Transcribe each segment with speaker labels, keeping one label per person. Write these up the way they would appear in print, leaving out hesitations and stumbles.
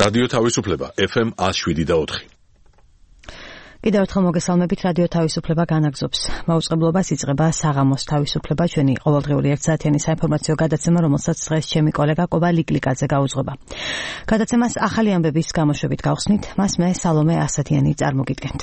Speaker 1: რადიო თავისუფლება FM 107.4.
Speaker 2: კიდევ ერთხელ მოგესალმებით, რადიო თავისუფლება განაგზობს. მაუწყებლობას იწყება საღამოს თავისუფლება, ჩვენი ყოველდღიური ერთსაათიანი საინფორმაციო გადაცემა, რომელსაც დღეს ჩემი კოლეგა კობა ლიკლიკაძე გაუძღვება. გადაცემას ახალი ამბების გამოშვებით გავხსნით, მას მე სალომე ასათიანი წარმოგიდგენთ.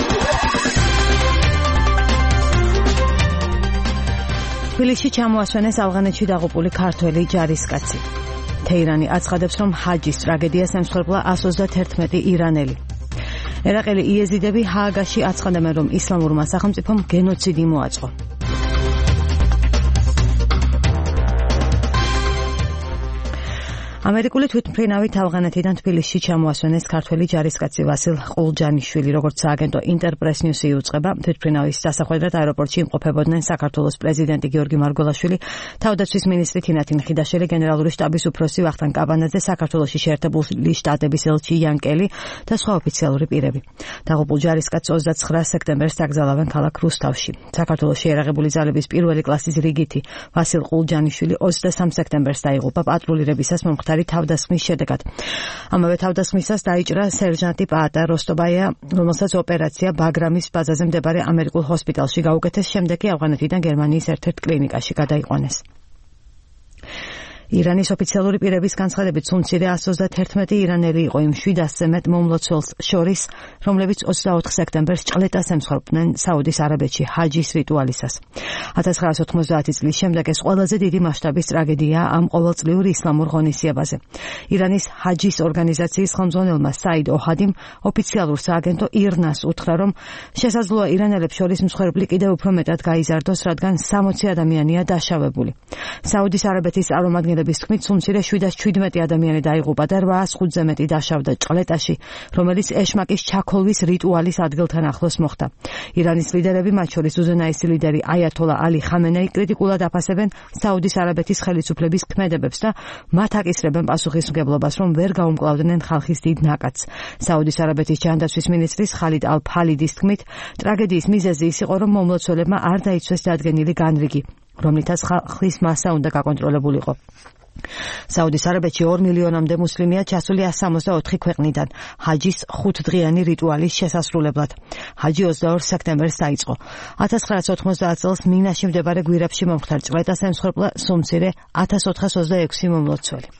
Speaker 2: თბილისში ჩამოასვენეს ავღანეთში დაღუპული ქართველი ჯარისკაცი. თეირანი აცხადებს, რომ ჰაჯის ტრაგედიას ემსხვერპლა 131 ირანელი. ერაყელი იეზიდები ჰააგაში აცხადებენ, რომ ისლამურმა სახელმწიფომ გენოციდი მოაწყო. ამერიკული თვითმფრინავით ავღანეთიდან თბილისში ჩამოასვენეს ქართველი ჯარისკაცი ვასილ ყულჯანიშვილი, როგორც სააგენტო ინტერპრეს ნიუსი იუწყება. თვითმფრინავის დასახვედრად აეროპორტში იმყოფებოდნენ საქართველოს პრეზიდენტი გიორგი მარგველაშვილი, თავდაცვის მინისტრი თინათინ ხიდაშელი, გენერალური შტაბის უფროსი ვახტანგ კაბანაძე, საქართველოში შეერთებული შტატების ელჩი იან კელი და სხვა ოფიციალური პირები. დაღუპულ ჯარისკაცს 29 სექტემბერს დაკრძალავენ ქალაქ რუსთავში. საქართველოში ერაღებული ძალების პირველი კლასის რიგითი ვასილ ყულჯანიშვილი 23 სექტემბერს დაიღუპა პატრულირებისას მომხდარი თავდასხმის შედეგად. ამავე თავდასხმისას დაიჭრა სერჟანტი პაატა როსტობაია, რომელსაც ოპერაცია ბაგრამის ბაზაზე მდებარე ამერიკულ ჰოსპიტალში გაუკეთეს, შემდეგ კი ავღანეთიდან გერმანიის ერთ-ერთ კლინიკაში გადაიყვანეს. ირანის ოფიციალური პირების განცხადებით, სულ მცირე 131 ირანელი იყო იმ 700-ზე მეტ მომლოცველს შორის, რომლებიც 24 სექტემბერს ჭყლეტას ემსხვერპლნენ საუდის არაბეთში ჰაჯის რიტუალისას. 1990 წლის შემდეგ ეს ყველაზე დიდი მასშტაბის ტრაგედიაა ამ ყოველწლიურ ისლამურ ღონისძიებაზე. ირანის ჰაჯის ორგანიზაციის ხელმძღვანელმა საიდ ოჰადიმ ოფიციალურ სააგენტო ირნას უთხრა, რომ შესაძლოა ირანელებს შორის მსხვერპლი კიდევ უფრო მეტად გაიზარდოს, რადგან 60 ადამიანია დაშავებული. საუდის არაბეთის წარმომადგენლების თქმით, სულ მცირე 717 ადამიანი დაიღუპა და 805-ზე მეტი დაშავდა ჭყლეტაში, რომელიც ეშმაკის ჩაქოლვის რიტუალის ადგილთან ახლოს მოხდა. ირანის ლიდერები, მათ შორის უზენაესი ლიდერი აიათოლა ალი ხამენეი, კრიტიკულად აფასებენ საუდის არაბეთის ხელისუფლების ქმედებებს და მათ აკისრებენ პასუხისმგებლობას, რომ ვერ გაუმკლავდნენ ხალხის დიდ ნაკადს. საუდის არაბეთის ჯანდაცვის მინისტრის ხალიდ ალ-ფალიდის თქმით, ტრაგედიის მიზეზი ის იყო, რომ მომლოცველებმა არ დაიცვეს დადგენილი განრიგი, რომლითაც ხალხის მასა უნდა გაკონტროლებულიყო. საუდის არაბეთში 2 მილიონამდე მუსლიმია ჩასული 164 ქვეყნიდან ჰაჯის 5დღიანი რიტუალის შესასრულებლად. ჰაჯი 22 სექტემბერს დაიწყო. 1990 წელს მინაში მდებარე გვირაბში მომხდარ ჭყლეტას ემსხვერპლა სულ მცირე 1426 მომლოცველი.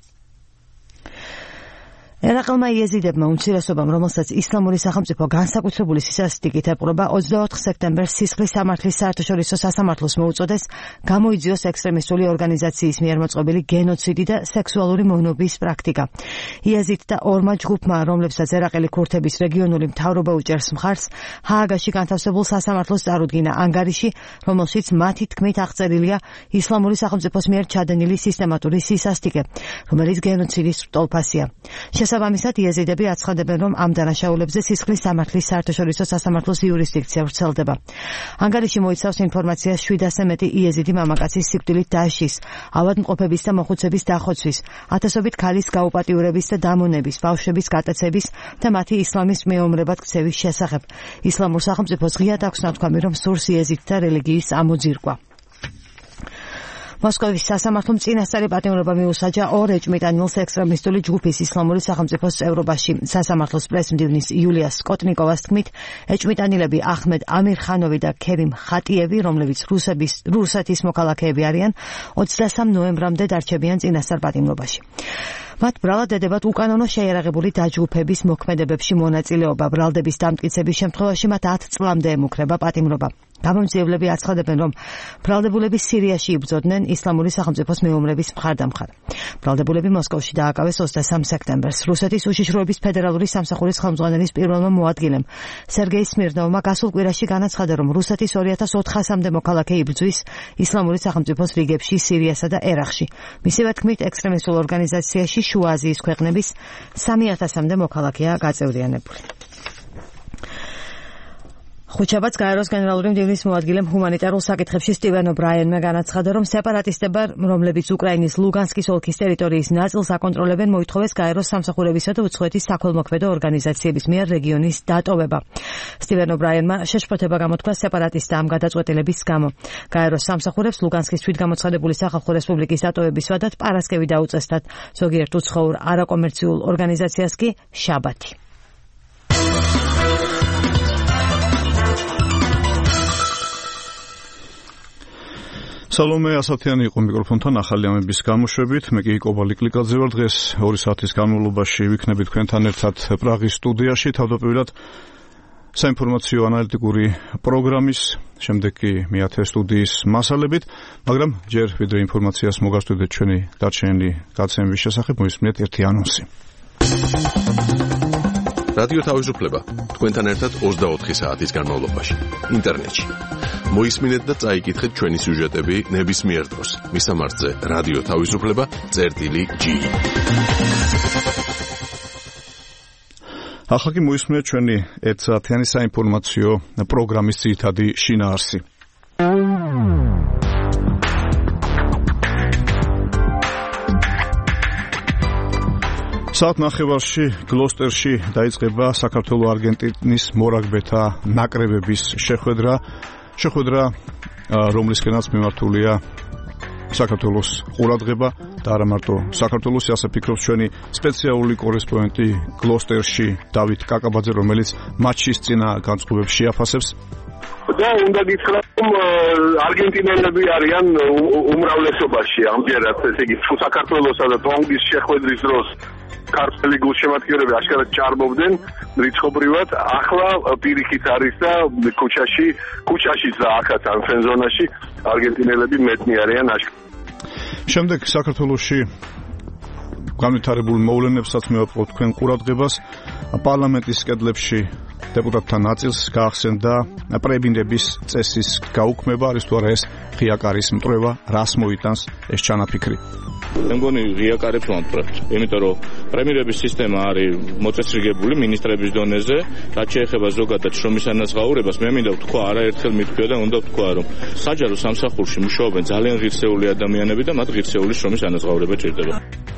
Speaker 2: ერაყელმა იეზიდებმა უმცირესობამ, რომელსაც ისლამური სახელმწიფო განსაკუთრებული სისასტიკით ეპყრობა, 24 სექტემბერს სისხლის სამართლის საერთაშორისო სასამართლოს მოუწოდეს გამოიძიოს ექსტრემისტული ორგანიზაციის მიერ მოწყობილი გენოციდი და სექსუალური მონობის პრაქტიკა. იეზიდ და ორმა ჯგუფმა, რომლებსაც ერაყელი ქურთების რეგიონული მთავრობა უჭერს მხარს, ჰააგაში განთავსებულ სასამართლოს წარუდგინა ანგარიში, რომელშიც მათი თქმით აღწერილია ისლამური სახელმწიფოს მიერ ჩადენილი სისტემატური სისასტიკე, რომელიც გენოციდის ტოლფასია. შესაბამისად, იეზიდები აცხადებენ, რომ ამ დანაშაულებზე სისხლის სამართლის საერთაშორისო სასამართლოს იურისდიქცია ვრცელდება. ანგარიში მოიცავს ინფორმაციას 700-ზე მეტი იეზიდი მამაკაცის სიკვდილით დაშლის, ავადმყოფების და მოხუცების დახოცვის, ათასობით ქალის გაუპატიურების და დამონების, ბავშვების გატაცების და მათი ისლამის მეომრებად ქცევის შესახებ. ისლამურ სახელმწიფოს ღიად აქვს ნათქვამი, რომ სურს იეზიდთა რელიგიის ამოძირკვა. მოსკოვის სასამართლომ წინასწარი პატიმრობა მიუსაჯა 2 ეჭმიტანილს ექსტრემისტული ჯგუფის ისლამური სახელმწიფოს წევრობაში. სასამართლოს პრესმდივნის იულია სკოტნიკოვას თქმით, ეჭმიტანილები ახმედ ამირხანოვი და ქერიმ ხატიევი, რომლებიც რუსეთის მოქალაქეები არიან, 23 ნოემბრამდე დარჩებიან წინასწარ პატიმრობაში. მათ ბრალად ედებათ უკანონო შეიარაღებული დაჯგუფების მოქმედებებში მონაწილეობა. ბრალდების დამტკიცების შემთხვევაში მათ 10 წლამდე ემუქრება პატიმრობა. გამომძიებლები აცხადებენ, რომ ბრალდებულები სირიაში იბრძოდნენ ისლამური სახელმწიფოს მეომრების მხარდამხარ. ბრალდებულები მოსკოვში დააკავეს 23 სექტემბერს. რუსეთის უშიშროების ფედერალური სამსახურის ხელმძღვანელის პირველმა მოადგილემ სერგეი სმირნოვმა გასულ კვირაში განაცხადა, რომ რუსეთის 2400-მდე მოქალაქე იბრძვის ისლამური სახელმწიფოს რიგებში სირიასა და ერაყში. მისივე თქმით, ექსტრემისტულ ორგანიზაციაში შუა აზიის ქვეყნების 3000-მდე მოქალაქეა გაწევრიანებული. ხუთშაბათს გაეროს გენერალური მდივნის მოადგილემ ჰუმანიტარულ საკითხებში სტივენ ობრაენმა განაცხადა, რომ სეპარატისტებმა, რომლებიც უკრაინის ლუგანსკის ოლქის ტერიტორიის ნაწილს აკონტროლებენ, მოითხოვეს გაეროს სამსახურებისა და უცხოეთის საქველმოქმედო ორგანიზაციების მიერ რეგიონის დატოვება. სტივენ ობრაენმა შეშფოთება გამოთქვა სეპარატისტთა ამ გადაწყვეტილების გამო. გაეროს სამსახურებს ლუგანსკის თვითგამოცხადებული სახალხო რესპუბლიკის დატოვების ვადად პარასკევი დაუწესდათ. ზოგიერთ უცხოურ არაკომერციულ ორგანიზაციას კი შაბათი.
Speaker 3: სალომე ასათიანი იყო მიკროფონთან ახალი ამების გამოშვებით. მე კი კობალი კლიკაძე ვარ. დღეს 2 საათის განმავლობაში ვიქნები თქვენთან ერთად პრაღის სტუდიაში, თავდაპირველად საინფორმაციო ანალიტიკური პროგრამის, შემდეგ კი მეათე სტუდიის მასალებით, მაგრამ ჯერ ვიდრე ინფორმაციას მოგასწრებთ ჩვენი დარჩენილი გაცემების შესახებ, მოისმინეთ ერთი ანონსი.
Speaker 1: რადიო თავისუფლება თქვენთან ერთად 24 საათის განმავლობაში ინტერნეტში. მოისმინეთ და წაიკითხეთ ჩვენი სიუჟეტები ნებისმიერ დროს. მისამართზე რადიო თავისუფლება.gi.
Speaker 3: ახლა კი მოისმინეთ ჩვენი 1 საათიანი საინფორმაციო პროგრამის ძირითადი შინაარსი. საათ ნახევარში გლოსტერში დაიწყება საქართველო-არგენტინის მორაგბეთა ნაკრებების შეხვედრა, რომლისკენაც მიმართულია საქართველოს ყურადღება და არა მარტო საქართველოს, ასე ფიქრობს ჩვენი სპეციალური კორესპონდენტი გლოსტერში დავით კაკაბაძე, რომელიც მატჩის წინა განწყობებს შეაფასებს.
Speaker 4: და უნდა გითხრა, რომ არგენტინელები არიან უმრავლესობაში ამჯერად, ესე იგი, საქართველოსა და ტონგის შეხვედრის დროს ქართველი გულშემატკივრები აშკარად ჭარბობდნენ რიცხობრივად. ახლა პირიქით არის და ქუჩაშიც და აქაც ან ფენზონაში არგენტინელები მეტნი არიან აშკარად.
Speaker 3: შემდეგ საქართველოში განვითარებულ მოვლენებსაც მივაწყობთ თქვენ ყურადღებას. პარლამენტის კედლებში დეპუტატთა ნაწილს გაახსენდა პრებინდების წესის გაუქმება, არის თუ არა ეს ღია კარის მტრევა, რას მოიტანს ეს ჩანაფიქრი.
Speaker 5: მე მგონი ღია კარებს ვამტვრევთ, იმიტომ რომ პრემიერების სისტემა არის მოწესრიგებული მინისტრების დონეზე, რაც შეეხება ზოგადად შრომის ანაზღაურებას, მე მინდა ვთქვა, არაერთხელ მithქვია და უნდა ვთქვა, რომ საჯარო სამსახურში მუშაობენ ძალიან ღირსეული ადამიანები და მათ ღირსეული შრომის ანაზღაურება ჭირდება.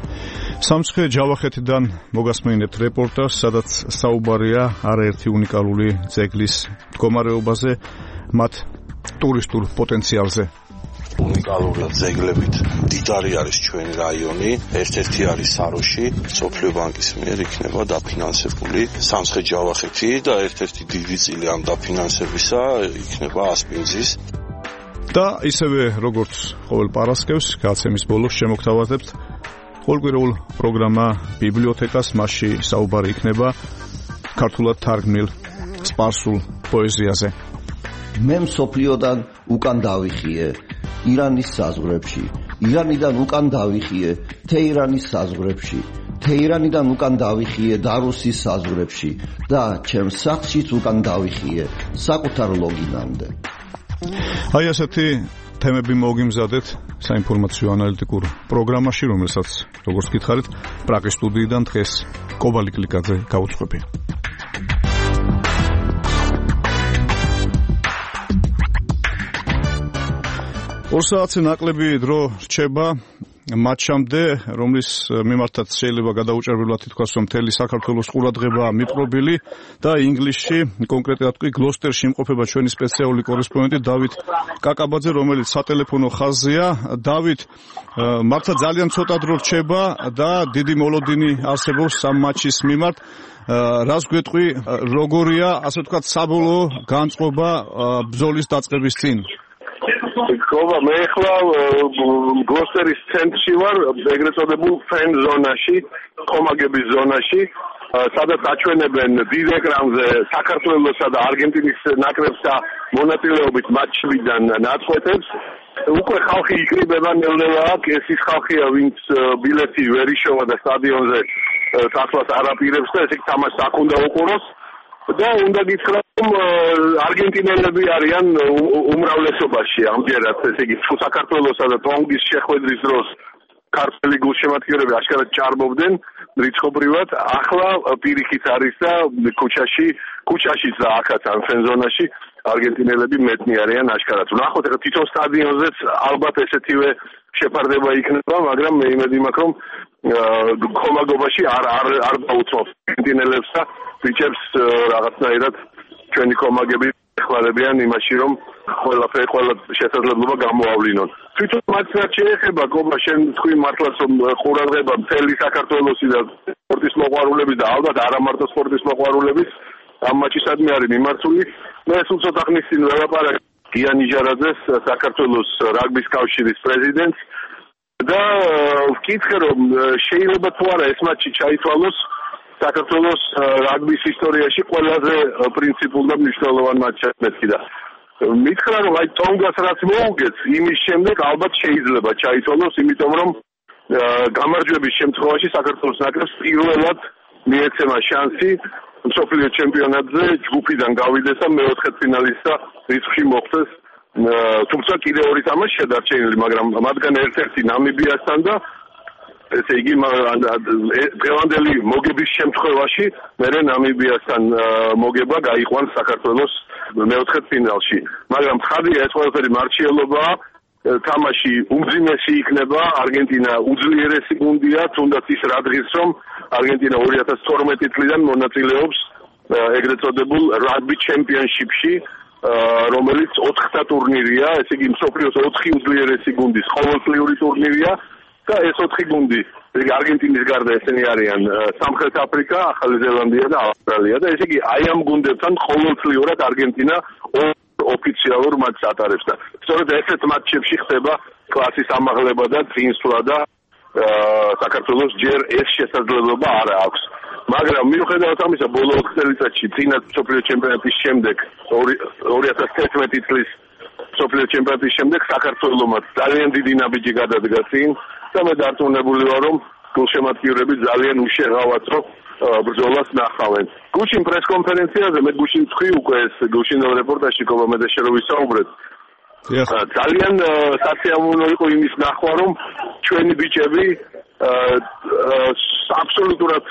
Speaker 3: სამცხე ჯავახეთიდან მოგასმენინებთ რეპორტაჟს, სადაც საუბარია არაერთი უნიკალური ძეგლის მდგომარეობაზე, მათ ტურისტულ პოტენციალზე.
Speaker 6: უნიკალური ძეგლებით დიდარი არის ჩვენი რაიონი, ერთ-ერთი არის საროში, სოფლიო ბანკის მიერ იქნება დაფინანსებული სამცხე ჯავახეთი და ერთ-ერთი დიდი წილი ამ დაფინანსებისა იქნება ასპინძის.
Speaker 3: და ისევე როგორც ყოველ პარასკევს, გაცემის ბოლოს შემოგთავაზებთ ყოველკვირეულ პროგრამა ბიბლიოთეკას, მასში საუბარი იქნება ქართულად თარგმნილ სპარსულ პოეზიაზე.
Speaker 7: მე მსოფლიოდან უკან დავიხიე ირანის საზღვრებში, ირანიდან უკან დავიხიე თეირანის საზღვრებში, თეირანიდან უკან დავიხიე დარუსის საზღვრებში და ჩემს სახლშიც უკან დავიხიე საკუთარ ლოგინამდე.
Speaker 3: აი ასეთი თემები მოგიმზადეთ საინფორმაციო ანალიტიკურ პროგრამაში, რომელსაც, როგორც გითხარით, პრაღის სტუდიიდან დღეს კობალი კლიკაძე გაუძღვებია. 2 საათზე ნაკლები დრო რჩება მატჩამდე, რომლის მიმართაც შეიძლება გადაუჭერბებლად ითქვას, რომ მთელი საქართველოს ყურადღება მიპყრობილი და ინგლისში, კონკრეტულად კი გლოსტერში იმყოფება ჩვენი სპეციალური კორესპონდენტი დავით კაკაბაძე, რომელიც სატელეფონო ხაზზეა. დავით, მართლა ძალიან ცოტა დრო რჩება და დიდი მოლოდინი არსებობს ამ მატჩის მიმართ. რას გვეტყვი, როგორია, ასე ვთქვათ, საბოლოო განწყობა ბრძოლის დაწყების წინ?
Speaker 4: ხოვა, მე ახლა გლოსტერის ცენტრში ვარ, ეგრეთ წოდებულ ფენ ზონაში, ხომაგების ზონაში, სადაც აჩვენებენ დიდ ეკრანზე საქართველოსა და არგენტინის ნაკრებსა მონაწილეობით მატჩებიდან ნაწყვეტებს. უკვე ხალხი იკრიბება ნელ-ნელა, ეს ის ხალხია, ვინც ბილეთი ვერ იშოვა და სტადიონზე წასვლას არ აპირებს და ესე იგი თამაშს აქ უნდა უყუროს. და უნდა გითხრა, რომ არგენტინელები არიან უმრავლესობაში ამჯერად, ესე იგი, საქართველოსა და ტონგის შეხვედრის დროს ქართველი გულშემატკივრები აშკარად ჭარბობდნენ რიცხობრივად. ახლა პირიქით არის და ქუჩაშიც და აქაც ან ფენზონაში არგენტინელები მეტნი არიან აშკარად. ნახოთ, ეხლა თვითონ სტადიონზეც ალბათ ესეთივე შეფარდება იქნება, მაგრამ მე იმედი მაქვს, რომ ხომაგობაში არ დაუცვავს არგენტინელებს და ბიჭებს რაღაცნაირად ჩვენი ხომაგები ეხმარებიან იმაში, რომ ყველა შესაძლებლობა გამოავლინონ. თვითონ მათაც შეეხება გობა შენ თქვი მართლაც ყურადღება მთელი საქართველოსი და სპორტის მოყვარულები და ალბათ არა მარტო სპორტის მოყვარულები ამ მაჩისადმი არის მიმართული. მე სულ ცოტა ხნის წინ ველაპარაკე გია ნიჟარაძეს, საქართველოს რაგბის კავშირის პრეზიდენტს და ვკითხე რომ შეიძლება თუ არა ეს მატჩი ჩაითვალოს საქართველოს რაგბის ისტორიაში ყველაზე პრინციპულ და მნიშვნელოვან მატჩად მეთქიდა. მითხრა რომ აი ტონგას რაც მოუგեց იმის შემდეგ ალბათ შეიძლება ჩაითვალოს, იმიტომ რომ გამარჯვების შემთხვევაში საქართველოს ნაკრებს პირველად მიეცემა შანსი მსოფლიო ჩემპიონატზე ჯგუფიდან გავიდეს და მეოთხედფინალისტთა რიცხვში მოხვდეს. თუმცა კიდევ ორი თამაში შედარჩენილი, მაგრამ მათგან ერთ-ერთი ნამიბიასთან და ესე იგი დღევანდელი მოგების შემთხვევაში მერე ნამიბიასთან მოგება გაიყვანს საქართველოს მეოთხედფინალში. მაგრამ ცხადია ეს ყველაფერი მარჩიელობაა. თამაში უმძიმესი იქნება, არგენტინა უძლიერესი გუნდია, თუნდაც ის რა დღის რომ არგენტინა 2012 წლიდან მონაწილეობს ეგრეთ წოდებულ რაგბი ჩემპიონშიპში, რომელიც 4-თა ტურნირია, ესე იგი მსოფლიოს 4 უძლიერესი გუნდის ყოველწლიური ტურნირია და ეს 4 გუნდი, არგენტინის გარდა ესენი არიან სამხრეთ აფრიკა, ახალი ზელანდია და ავსტრალია და ესე იგი აი ამ გუნდებთან ყოველწლიურად არგენტინა ოფიციალურ მატჩს ატარებს და სწორედ ესეთ მატჩებში ხდება კლასის ამაღლება და წინსვლა და საქართველოს ჯერ ეს შესაძლებლობა არ აქვს. მაგრამ მიუხედავად ამისა, ბოლო 4 წელიწადში წინა მსოფლიო ჩემპიონატის შემდეგ 2011 წლის მსოფლიო ჩემპიონატის შემდეგ საქართველოს ძალიან დიდი ნაბიჯი გადადგა წინ და მე დარწმუნებული ვარ, რომ გულშემატკივრები ძალიან უშეღავათრო ბრძოლას ნახავენ. გუშინ პრესკონფერენციაზე მე გუშინ თქვი უკვე ეს გუშინელ რეპორტაჟში კობამედეშე რო ვისაუბრეთ. ძალიან საწიამოვნო იყო იმის ნახვა, რომ ჩვენი ბიჭები აბსოლუტურად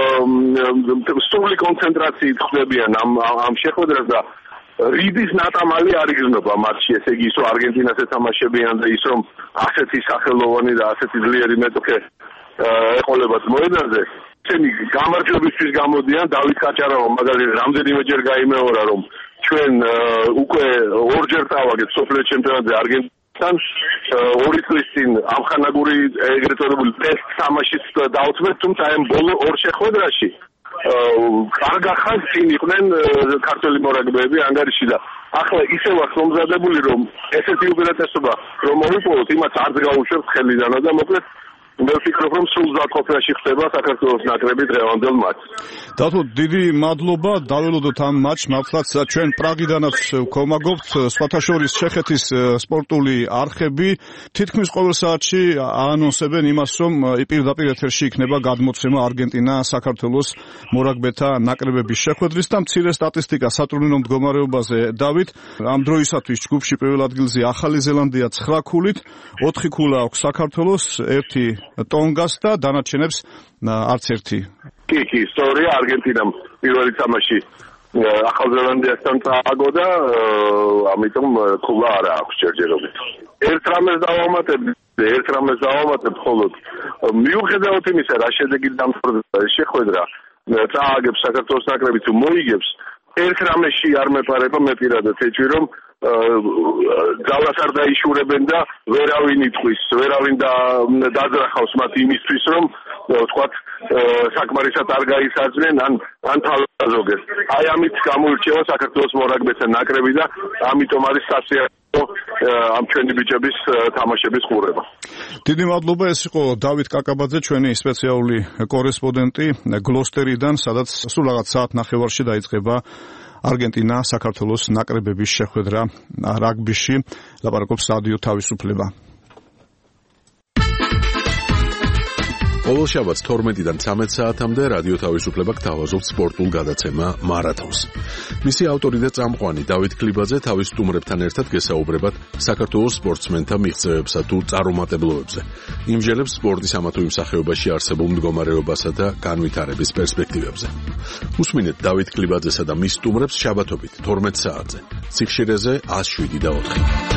Speaker 4: სრული კონცენტრაციით ხდებიან ამ შეხვედრას და რიდის ნატამალი არ იგრძნობა მატჩში, ესე იგი ის რომ არგენტინას ეთამაშებიან და ის რომ ასეთი სახელოვანი და ასეთი ძლიერი მეტოქე ეყოლებათ მოედანზე. ჩვენი გამარჯვებისთვის გამოდიან. დავით კაჭარავა მაგალითად რამდენიმეჯერ გაიმეორა, რომ ჩვენ უკვე ორჯერ დავაგეთ მსოფლიო ჩემპიონატზე არგენტინასთან, 2 წლის წინ ამხანაგური ეგრეთ წოდებული ტესტ თამაშიც დავწვეთ, თუმცა ამ ბოლო 2 შეხვედრაში კარგახან წინ იყვნენ ქართველი მორაგბეები ანგარიში და ახლა ისე ვართ მომზადებული, რომ ესეთი უპირატესობა რომ მოვიპოვოთ, იმას არც გაუშვებთ ხელიდანო და მოკლედ მე ვფიქრობ, რომ სულ ზაფხულში ხდება საქართველოს ნაკრები დღევანდელ მატჩს.
Speaker 3: დათო, დიდი მადლობა, დაველოდოთ ამ მატჩს, მართლაც ჩვენ პრაღიდანაც ვქომაგობთ, სხვათა შორის ჩეხეთის სპორტული არხები თითქმის ყოველ საათში აანონსებენ იმას, რომ პირდაპირ ეთერში იქნება გადმოცემა არგენტინა საქართველოს მორაგბეთა ნაკრებების შეხვედრის და მცირე სტატისტიკა სატურნირო მდგომარეობაზე. დავით, ამ დროისათვის ჯგუფში პირველ ადგილზე ახალი ზელანდია 9 ქულით, 4 ქულა აქვს საქართველოს, 1 ტონგას და დანარჩენებს არც ერთი.
Speaker 4: კი, სწორია, არგენტინამ პირველი თამაში ახალ ზელანდიასთან წააგო და ამიტომ ქულა არა აქვს ჯერჯერობით. ერთ რამეს დავამატებ მხოლოდ მიუხედავად იმისა, რა შედეგი დამთავრდა ეს შეხვედრა, წააგებს საქართველოს ნაკრები თუ მოიგებს, ერთ რამეში არ მეპარება, მე პირადად ეჭვი, რომ ძალას არ დაიშურებენ და ვერავინ იტყვის, ვერავინ დაძრახავს მათ იმისთვის, რომ ვთქვათ, საკმარისად არ გაისაძნენ ან თავაზოგეს. აი ამით გამოირჩევა საქართველოს მორაგბეთა ნაკრები და ამიტომ არის სასიამოვნო ამ ჩვენი ბიჭების თამაშების ყურება.
Speaker 3: დიდი მადლობა, ეს იყო დავით კაკაბაძე, ჩვენი სპეციალური კორესპონდენტი გლოსტერიდან, სადაც სულ რაღაც საათ ნახევარში დაიწყება არგენტინა საქართველოს ნაკრებების შეხვედრა რაგბიში. ლაპარაკობს რადიო თავისუფლება.
Speaker 1: ყოველ შაბათს 12-დან 13 საათამდე რადიო თავისუფლება გთავაზობს სპორტულ გადაცემა მარათონს. მისი ავტორი და წამყვანი დავით კლიბაძე თავის სტუმრებთან ერთად გესაუბრებათ საქართველოს სპორტსმენთა მიღწევებსა თუ წარუმატებლობებზე. იმჟელებს სპორტის ამა თუ იმ სახეობაში არსებულ მდგომარეობასა და განვითარების პერსპექტივებზე. უსმინეთ დავით კლიბაძესა და მის სტუმრებს შაბათობით 12 საათზე. სიხშირეზე 107.4.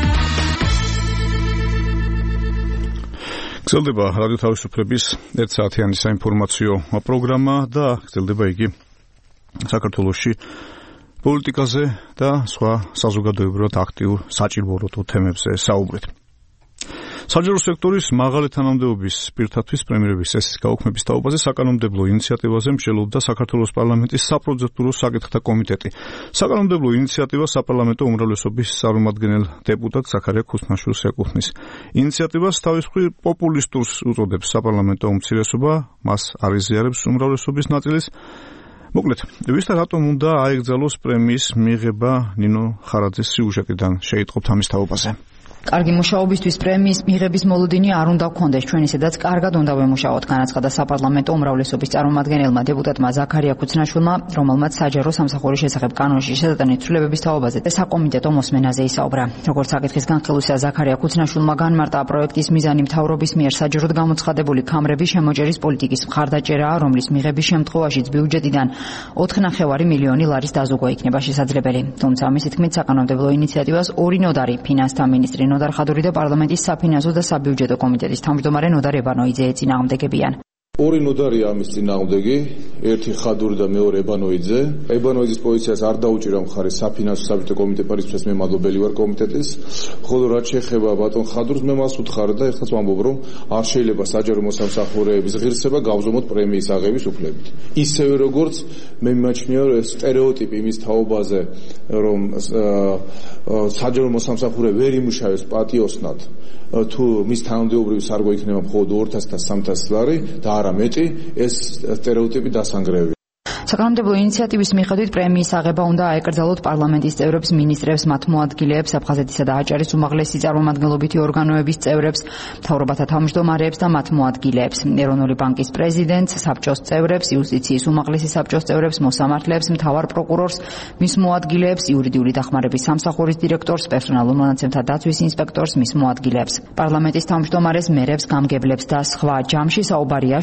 Speaker 3: გრძელდება რადიო თავისუფლების 1 საათიანი საინფორმაციო პროგრამა და გრძელდება იგი საქართველოში პოლიტიკაზე და სხვა საზოგადოებრივად აქტიურ საჭიროებრივ თემებზე საუბრით. საჯარო სექტორის მაღალი თანამდებობის პირთათვის პრემიერების წესის გაუქმების თაობაზე საკანონმდებლო ინიციატივაზე მსჯელობდა საქართველოს პარლამენტის საპროცედურო საკითხთა კომიტეტი. საკანონმდებლო ინიციატივა საპარლამენტო უმრავლესობის წარმომადგენელ დეპუტატ ზაქარია ქუსნაშვილს ეკუთვნის. ინიციატივას თავის მხრივ პოპულისტურს უწოდებს საპარლამენტო უმცირესობა, მას არ იზიარებს უმრავლესობის ნაწილის. მოკლედ, ვის და რატომ უნდა აეგზალოს პრემიის მიღება ნინო ხარაძის სიუჟეტიდან შეიტყობთ ამის თაობაზე.
Speaker 8: კარგი მუშაობისთვის პრემიის მიღების მოლოდინი არ უნდა გქონდეს ჩვენ ისედაც კარგად უნდა ვემუშაოთ, განაცხადა საპარლამენტო უმრავლესობის წარმომადგენელმა დეპუტატმა ზაქარია ქუცნაშვილმა, რომელმაც საჯარო სამსახურის შესახებ კანონში შეტანილი ცვლილებების თაობაზე საკომიტეტო მოსმენაზე ისაუბრა. როგორც საკითხის განხილვისა ზაქარია ქუცნაშვილმა განმარტა, პროექტის მიზანი მთავრობის მიერ საჯაროდ გამოცხადებული ქამრების შემოჭერის პოლიტიკის მხარდაჭერაა, რომლის მიღების შემთხვევაშიც ბიუჯეტიდან 4,5 მილიონი ლარის დაზოგვა იქნება შესაძლებელი. თუმცა მისი თქმით, საკანონმდებლო ინიციატივას ორი ნოდარი, ფინანსთა მინისტრი ნოდარ ხადური და პარლამენტის საფინანსო და საბიუჯეტო კომიტეტის თავმჯდომარე ნოდარ ებანოიძე ეწინააღმდეგებიან.
Speaker 9: ორი ნოდარია ამის წინააღმდეგი, ერთი ხადური და მეორე ებანოიძე. ებანოიძის პოზიციას არ დაუჭირა მხარი საფინანსო საბიუჯეტო კომიტეტის მე მადლობელი ვარ კომიტეტის, ხოლო რაც შეეხება ბატონ ხადურს მე მას უთხარ და ეხლაც ვამბობ, რომ არ შეიძლება საჯარო მოსამსახურეების ღირსება გავზომოთ პრემიის აღების უფლებით. ისევე როგორც მე მიმაჩნია სტერეოტიპი იმის თაობაზე, რომ საჯარო მოსამსახურე ვერ იმუშავებს პატიოსნად, თუ მის თანამდებობრივი სარგო იქნება მხოლოდ 200 და 300 ლარი და არა მეტი, ეს სტერეოტიპი დასანგრევია.
Speaker 8: საკანონმდებლო ინიციატივის მიხედვით პრემიის აღება უნდა აეკრძალოთ პარლამენტის წევრებს, მინისტრებს, მათ მოადგილეებს, აფხაზეთისა და აჭარის უმაღლესი წარმომადგენლობითი ორგანოების წევრებს, მთავრობათა თავმჯდომარეებს და მათ მოადგილეებს, ეროვნული ბანკის პრეზიდენტს, საბჭოს წევრებს, იუსტიციის უმაღლესი საბჭოს წევრებს, მოსამართლეებს, მთავარ პროკურორს, მის მოადგილეებს, იურიდიული დახმარების სამსახურის დირექტორს, პერსონალურ მონაცემთა დაცვის ინსპექტორს, მის მოადგილეებს, პარლამენტის თავმჯდომარეს, მერებს, გამგებლებს და სხვა. ჯამში საუბარია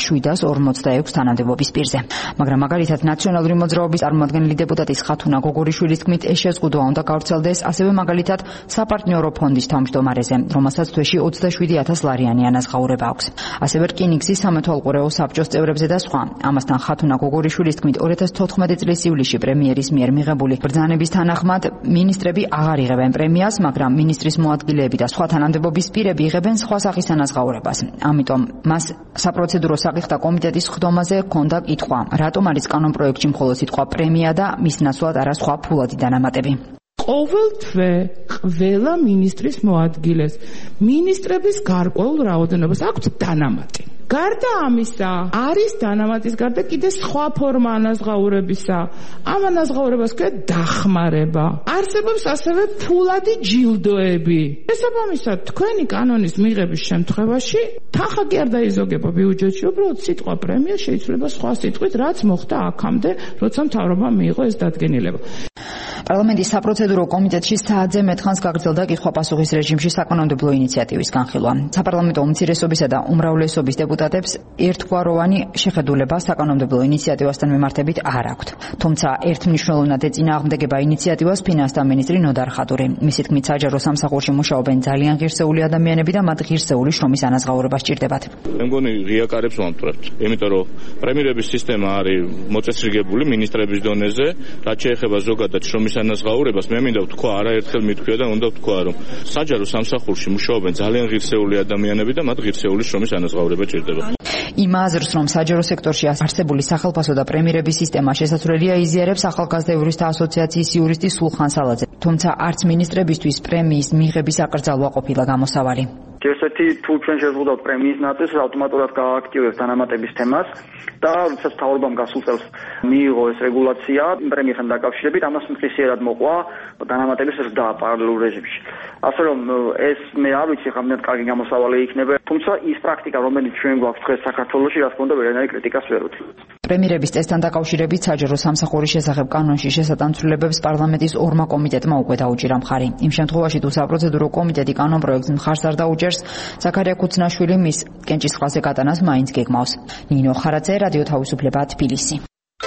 Speaker 8: 746 თანამდებობის პირზე. მაგრამ მაგალითად ნაციონალური მოძრაობის წარმომადგენელი დეპუტატის ხათუნა გოგორიშვილის თქმით, ეს შეზღუდვა უნდა გავრცელდეს ასევე მაგალითად საპარტნიორო ფონდის თავმჯდომარეზე, რომელსაც თვეში 27,000 ლარიანი ანაზღაურება აქვს. ასევე რკინიგზის სამეთვალყურეო საბჭოს წევრებზე და სხვა. ამასთან ხათუნა გოგორიშვილის თქმით, 2014 წლის ივლისში პრემიერის მიერ მიღებული ბრძანების თანახმად მინისტრები აღარ იღებენ პრემიას, მაგრამ მინისტრის მოადგილეები და სხვა თანამდებობის პირები იღებენ სხვა სახის ანაზღაურებას. ამიტომ მას საპროცედურო საკითხთა კომიტეტის ხდომაზე ჰქონდა კითხვა, რატომ არის კანონპროექტში მხოლოდ სიტყვა პრემია და მის ნაცვლად არა სხვა ფულადი დანამატები.
Speaker 10: ყოველ თვე ყველა მინისტრის მოადგილეს მინისტრების გარკვეულ რაოდენობას აქვს დანამატი. გარდა ამისა, არის დანამატის გარდა კიდე სხვა ფორმა ანაზღაურებისა. ამ ანაზღაურებას ქვია დახმარება. არსებობს ასევე ფულადი ჯილდოები. შესაბამისად, თქვენი კანონის მიღების შემთხვევაში თანხა კი არ დაიზოგება ბიუჯეტში, უბრალოდ სიტყვა პრემია შეიძლება სხვა სიტყვით, რაც მოხდა აქამდე, როცა მთავრობამ მიიღო ეს დადგენილება.
Speaker 8: პარლამენტის საპროცედურო კომიტეტში საათზე მეტხანს გაგრძელდა კითხვა-პასუხის რეჟიმში საკანონმდებლო ინიციატივის განხილვა. საპარლამენტო უმცირესობისა და უმრავლესობის დეპუტატებს ერთგვაროვანი შეხედულება საკანონმდებლო ინიციატივასთან მიმართებით არ აქვთ. თუმცა ერთმნიშვნელოვნად ეწინააღმდეგება ინიციატივას ფინანსთა მინისტრი ნოდარ ხადური. მისი თქმით, საჯარო სამსახურში მუშაობენ ძალიან ღირსეული ადამიანები და მათ ღირსეული შრომის ანაზღაურება სჭირდებათ.
Speaker 5: მე მგონი ღია კარებს ვამტვრევთ, იმიტომ რომ პრემიერების სისტემა არის მოწესრიგებული მინისტრების დონეზე, რაც შეეხება ზოგადად შრომის ანაზღაურებას, მე მინდა ვთქვა, არაერთხელ მithქვია და უნდა ვთქვა, რომ საჯარო სამსახურში მუშაობენ ძალიან ღირსეული ადამიანები და მათ ღირსეული შრომის ანაზღაურება ჭირდება.
Speaker 8: იმ აზრს, რომ საჯარო სექტორში არსებული სახელმწიფო და პრემიერების სისტემა შესაძლებელია იზიარებს ახალგაზრდა იურისტთა ასოციაციის იურისტი სულხან სალაძე. თუმცა არც მინისტრებისთვის პრემიის მიღების აკრძალვა ყოფილა გამოსავალი.
Speaker 11: ერთ-ერთი თუ ჩვენ შევღუდავთ პრემიის ნაწილს, ავტომატურად გააქტივებს დანამატების თემას და როდესაც მთავრობამ გასულ წელს მიიღო ეს რეგულაცია პრემიასთან დაკავშირებით, ამას მტკიციერად მოყვა დანამატების ზრდა პარალელურ რეჟიმში. ასე რომ ეს მე არ ვიცი, რამდენად კარგი გამოსავალი იქნება, თუ თუმცა ის პრაქტიკა, რომელიც ჩვენ გვაქვს დღეს საქართველოში, რა თქმა უნდა, ვერანაირ კრიტიკას ვერ უთმობს.
Speaker 8: პრემიერების წესთან დაკავშირებით საჯარო სამსახურის შესახებ კანონში შესატანცვლებებს პარლამენტის ორმა კომიტეტმა უკვე დაუჭირა მხარი. იმ შემთხვევაში, თუ საპროცედურო კომიტეტი კანონ პროექტს მხარს არ დაუჭერს, ზაქარია ქუცნაშვილი მის კენჭისყრაზე გატანას მაინც გეგმავს. ნინო ხარაძე, რადიო თავისუფლება, თბილისი.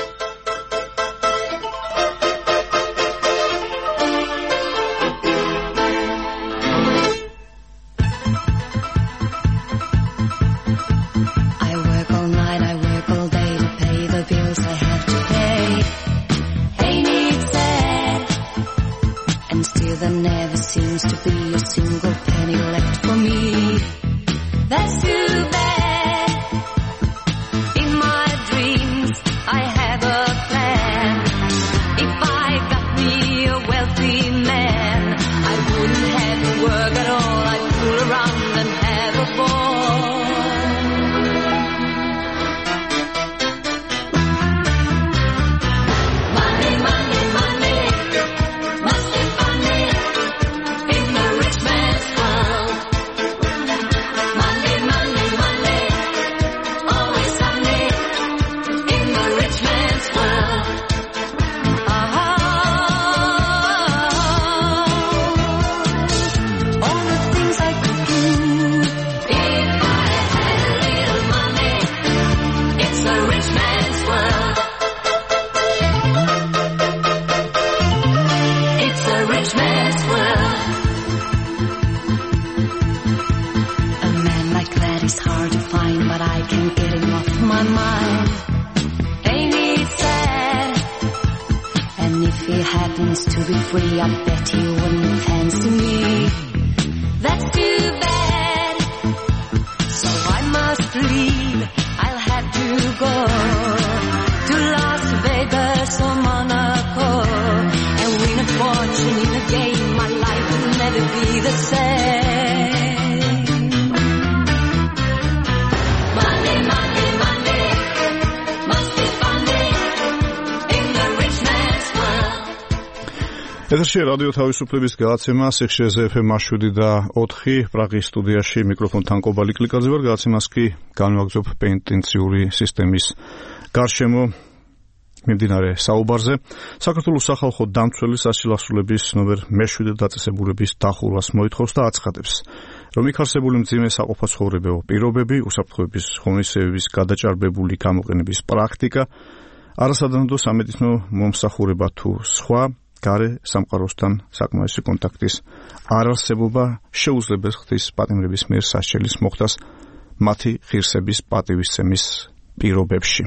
Speaker 3: ეთერში რადიო თავისუფლების გადაცემა სიხშირეზე FM 7 და 4 პრაღის სტუდიაში მიკროფონთან კობალი კლიკაძე ვარ. გადაცემას კი განვაგრძობ პენტენციური სისტემის გარშემო მიმდინარე საუბარზე. საქართველოს სახალხო დამცველი სასილასრულების ნომერ მე-7 დაწესებულების დახურვას მოითხოვს და აცხადებს, რომ იქ არსებული მძიმე საყოფაცხოვრებო პირობები, უსაფრთხოების ღონისძიებების გადაჭარბებული გამოყენების პრაქტიკა, არასადამო სამედიცინო მომსახურება თუ სხვა გარე სამყაროსთან საკმარისი კონტაქტის არარსებობა შეუძლებს ხდის პატიმრების მიერ სასჯელის მოხდას მათი ღირსების პატივისცემის პირობებში.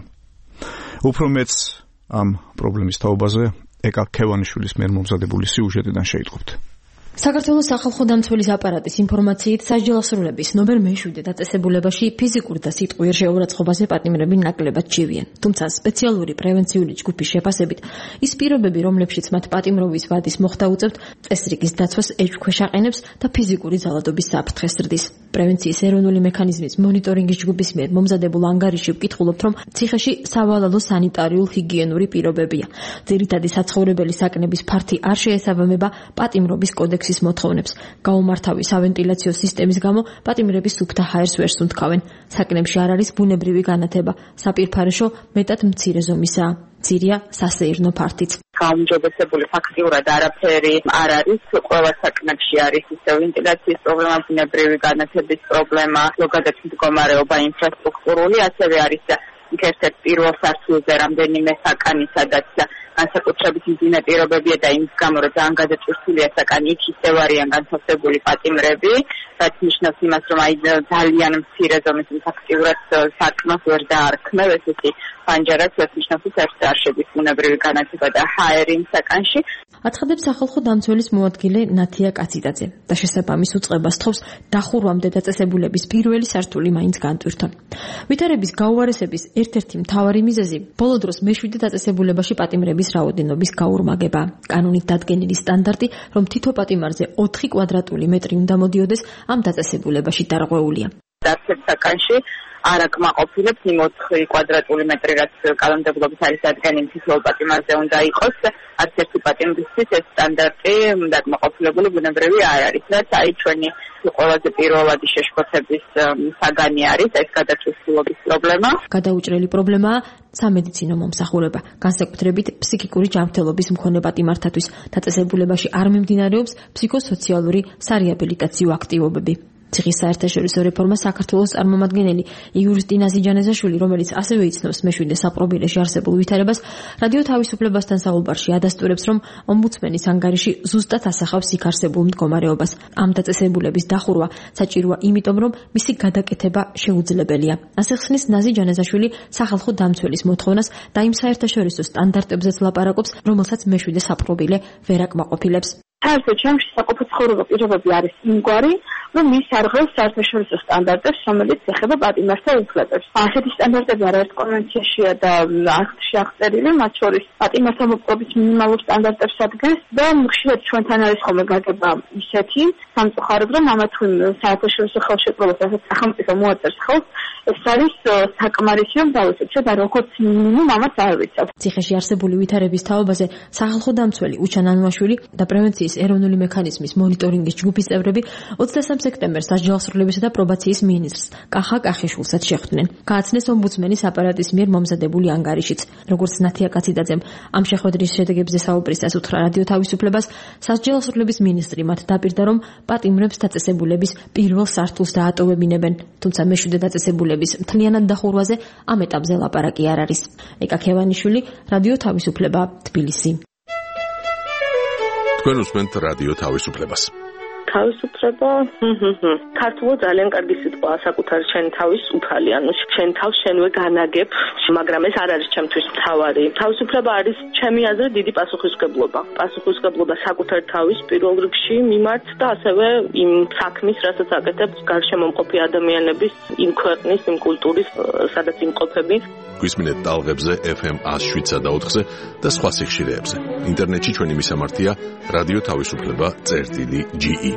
Speaker 3: უფრო მეც ამ პრობლემის თაობაზე ეკა ქევანიშვილის მიერ მომზადებული სიუჟეტიდან შეიტყობთ.
Speaker 12: საქართველოს სახალხო დამცველის აპარატის ინფორმაციით სასჯელოსრულების ნომერ მე-7 დაწესებულებაში ფიზიკურ და სიტყვიერ შეურაცხყოფაზე პატიმრები ნაკლებად ჩივიან. თუმცა სპეციალური პრევენციული ჯგუფის შეფასებით ის პირობები, რომლებშიც მათ პატიმრობის ვადის მოხდა უწევთ, წესრიგის დაცვას ეჭვქვეშ აყენებს და ფიზიკური ძალადობის საფრთხეს ზრდის. პრევენციის ეროვნული მექანიზმის მონიტორინგის ჯგუფის მიერ მომზადებულ ანგარიში ვკითხულობთ, რომ ციხეში სავალალო სანიტარიულ-ჰიგიენური პირობებია. ძირითადი საცხოვრებელი საკნების ფართი არ შეესაბამება პატიმრობის კოდექსის მოთხოვნებს. გაუმართავი სავენტილაციო სისტემის გამო პატიმრები სუფთა ჰაერს ვერ სუნთქავენ. საკნებში არ არის ბუნებრივი განათება. საპირფარეშო მეტად მცირე ზომისაა. მცირეა სასეირნო ფართიც.
Speaker 13: გაუმჯობესებული ფაქტიურად არაფერი არ არის. ყველა საკნებში არის ისე ვენტილაციის პრობლემა, ბუნებრივი განათების პრობლემა, ზოგადად მდგომარეობა ინფრასტრუქტურული, ასევე არის ერთ-ერთ პირველ სართულზე რამდენიმე საკანი, სადაც განსაკუთრებით მძიმე პირობებია და იმის გამო, რომ ძალიან გადაჭრილი საკანი, იქ ისევ არიან განთავსებული პატიმრები, რაც ნიშნავს იმას, რომ ძალიან მცირე ზომის ფაქტიურად საკმას ვერ დაარქმევ, ესეთი ფანჯარაც ნიშნავს, რომ საერთოდ არ შედის ბუნებრივი განათება და ჰაერი იმ საკანში.
Speaker 12: აცხადებს სახალხო დამცველის მოადგილე ნათია კაციდაძე და შესაბამის უწყებას თხოვს დახურვამდე დაწესებულების პირველი სართული მაინც განტვირთონ. ვითარების გაუარესების ერთ-ერთი მთავარი მიზეზი ბოლო დროს მე-7 დაწესებულებაში პატიმრების რაოდენობის გაურმაგება. კანონით დადგენილი სტანდარტი, რომ თითო პატიმარზე 4 კვადრატული მეტრი უნდა მოდიოდეს, ამ დაწესებულებაში დარღვეულია.
Speaker 13: არცერთ საკანში არ აკმაყოფილებს იმ 4 კვადრატული მეტრი, რაც კანონმდებლობით არის დადგენილი თითოეულ პატიმარზე უნდა იყოს. არც ერთი პატიმრისთვის ეს სტანდარტი დაკმაყოფილებული ბუნებრივი არ არის. რაც ჩვენი ყველაზე პირველადი შეშფოთების საგანი არის ეს გადაჭრილობის პრობლემა.
Speaker 12: გადაუჭრელი პრობლემაა სამედიცინო მომსახურება, განსაკუთრებით ფსიქიკური ჯანმრთელობის მქონე პატიმართათვის. დაწესებულებაში არ მიმდინარეობს ფსიქოსოციალური სარეაბილიტაციო აქტივობები. ციხის საერთაშორისო რეფორმა საქართველოს წარმომადგენელი იურისტი ნაზი ჯანეზაშვილი, რომელიც ასევე იცნობს მეშვიდე საპრობილეში არსებულ ვითარებას, რადიო თავისუფლებასთან საუბარში ადასტურებს, რომ ომბუდსმენის ანგარიში ზუსტად ასახავს იქ არსებულ მდგომარეობას. ამ დაწესებულების დახურვა საჭიროა იმიტომ, რომ მისი გადაკეთება შეუძლებელია. ასე ხსნის ნაზი ჯანეზაშვილი სახალხო დამცველის მოთხოვნას და იმ საერთაშორისო სტანდარტებზეც ლაპარაკობს, რომელსაც მეშვიდე საპრობილე ვერ აკმაყოფილებს.
Speaker 13: საერთოდ ჩემში საყოფო ცხოვრება პირობები არის იმგვარი, რომ ის არღებს საერთაშორისო სტანდარტებს, რომელიც ეხება პატიმართა უფლებებს. ასეთი სტანდარტები არაერთ კონვენციაშია და აქტში აღწერილი, მათ შორის პატიმართა მოპყრობის მინიმალურ სტანდარტებს ადგენს და ხშირად ჩვენთან არის ხოლმე გაგება ისეთი სამწუხაროდ, რომ ამა თუ იმ საერთაშორისო ხელშეკრულებას, რასაც სახელმწიფო მოაწერს ხელს, ეს არის საკმარისი, რომ დავიცვათ და როგორც მინიმუმ ამას არ ვიცავ.
Speaker 12: ციხეში არსებული ვითარების თაობაზე სახალხო დამცველი უჩან ანუაშვილი და პრევენციის ეროვნული მექანიზმის მონიტორინგის ჯგუფის წევრები 23 სექტემბერს დასჯელსრულებისა და პრობაციის მინისტრს კახა კახიშვილსაც შეხვდნენ. გააცნეს ომბუდსმენის აპარატის მიერ მომზადებული ანგარიშიც. როგორც ნათია კაციდაძემ ამ შეხვედრის შედეგებზე საუბრისას უთხრა რადიო თავისუფლებას, სასჯელსრულების მინისტრი მათ დაპირდა, რომ პატიმრებს დაწესებულების პირველ სართულს დაატოვებინებენ. თუმცა მეშვიდე დაწესებულების მთლიანად დახურვაზე ამ ეტაპზე ლაპარაკი არ არის. ეკა ქევანიშვილი, რადიო თავისუფლება, თბილისი.
Speaker 1: თქვენ უსმენთ რადიო თავისუფლებას.
Speaker 14: თავისუფლება ქართულად ძალიან კარგი სიტყვაა, საკუთარი შენი თავის უფალი, ანუ შენ თავს შენვე განაგებ, მაგრამ ეს არ არის ჩემთვის მთავარი. თავისუფლება არის ჩემი აზრით დიდი პასუხისმგებლობა. პასუხისმგებლობა საკუთარი თავის პირველ რიგში მიმართ და ასევე იმ საქმის, რასაც აკეთებს გარშემომყოფი ადამიანების, იმ ქვეყნის, იმ კულტურის, სადაც იმყოფები.
Speaker 1: გვისმინეთ ტალღებზე FM 107.4-ზე და სხვა სიხშირეებზე. ინტერნეტში ჩვენი მისამართია რადიო თავისუფლება.ge.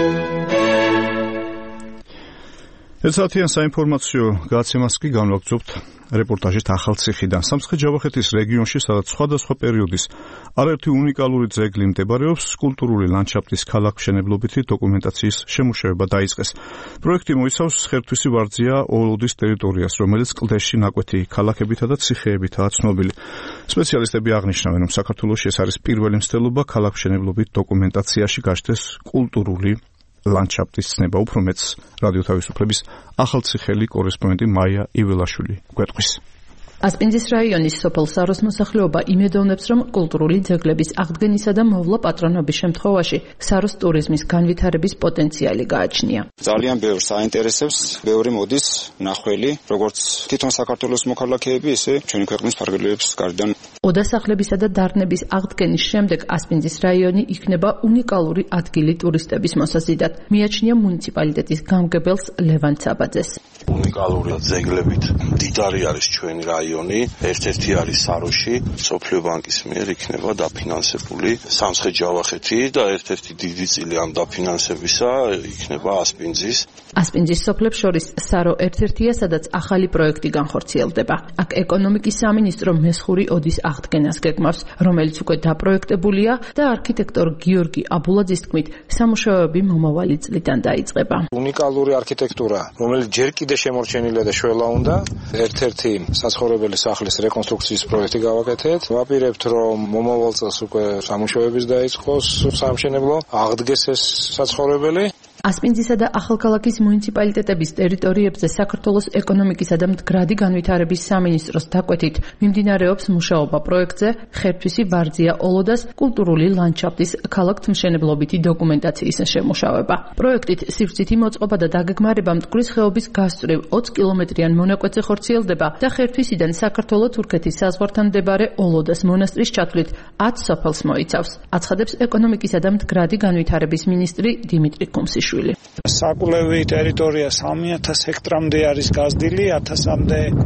Speaker 3: ეცათიან საინფორმაციო გადაცემას კი განვაგრძობთ რეპორტაჟით ახალციხიდან. სამცხე-ჯავახეთის რეგიონში, სადაც სხვადასხვა პერიოდის არაერთი უნიკალური ძეგლი მდებარეობს, კულტურული ლანდშაფტის ქალაქმშენებლობითი დოკუმენტაციის შემუშავება დაიწყეს. პროექტი მოიცავს ხერთვისი ვარძია ოლოდის ტერიტორიას, რომელიც კლდეში ნაკვეთი ქალაქებითა და ციხეებითაა ცნობილი. სპეციალისტები აღნიშნავენ, რომ საქართველოში ეს არის პირველი მცდელობა ქალაქმშენებლობით დოკუმენტაციაში გაჩნდეს კულტურული ლანდშაფტის ცნება. უფრო მეც რადიო თავისუფლების ახალციხელი კორესპონდენტი მაია იველაშვილი გვეტყვის.
Speaker 15: ასპინძის რაიონის სოფელ საროს მოსახლეობა იმედოვნებს, რომ კულტურული ძეგლების აღდგენისა და მოვლა პატრონობის შემთხვევაში საროს ტურიზმის განვითარების პოტენციალი გააჩნია.
Speaker 16: ძალიან ბევრს აინტერესებს, ბევრი მოდის ნახველი, როგორც თვითონ საქართველოს მოქალაქეები, ისე ჩვენი ქვეყნის ფარგლებს გარდან.
Speaker 15: ოდასახლებისა და დარნების აღდგენის შემდეგ ასპინძის რაიონი იქნება უნიკალური ადგილი ტურისტების მოსაზიდად. მიაჩნია მუნიციპალიტეტის გამგებელს ლევან ცაბაძეს.
Speaker 6: უნიკალური ძეგლებით მდიდარი არის ჩვენი რაიონი. ერთ-ერთი არის საროში, სოფლიო ბანკის მიერ იქნება დაფინანსებული სამცხე-ჯავახეთი და ერთ-ერთი დიდი წილი ამ დაფინანსებისა იქნება ასპინძის.
Speaker 15: ასპინძის სოფლებს შორის სარო ერთ-ერთია, სადაც ახალი პროექტი განხორციელდება. აქ ეკონომიკის სამინისტრო მესხური ოდის აღდგენას გეგმავს, რომელიც უკვე დაპროექტებულია და არქიტექტორ გიორგი აბულაძის თქმით, სამუშაოები მომავალი წლიდან დაიწყება.
Speaker 17: უნიკალური არქიტექტურა, რომელიც ჯერ კიდევ შემორჩენილია და შველა უნდა. ერთ-ერთი საცხოვრებელი სახლის რეკონსტრუქციის პროექტი გავაკეთეთ. ვაპირებთ, რომ მომავალ წელს უკვე სამუშაოების დაიწყოს სამშენებლო, აღდგეს ეს საცხოვრებელი.
Speaker 15: ასპინძისა და ახალქალაქის მუნიციპალიტეტების ტერიტორიებზე საქართველოს ეკონომიკისა და მდგრადი განვითარების სამინისტროს დაკვეთით მიმდინარეობს მუშაობა პროექტზე ხერთვისი ვარძია ოლოდას კულტურული ლანდშაფტის ქალაქთმშენებლობითი დოკუმენტაციის შემუშავება. პროექტით სივრცითი მოწყობა და დაგეგმარება მტკვრის ხეობის გასწვრივ 20 კილომეტრიან მონაკვეთზე ხორციელდება და ხერთვისიდან საქართველო-თურქეთის საზღვართან მდებარე ოლოდას მონასტრის ჩათვლით 10 სოფელს მოიცავს. აცხადებს ეკონომიკისა და მდგრადი განვითარების მინისტრი დიმიტრი კუმსიშვილი.
Speaker 17: საკვლევი ტერიტორია 3000 ჰექტრამდე არის გაზრდილი, 1000-მდე კულტურული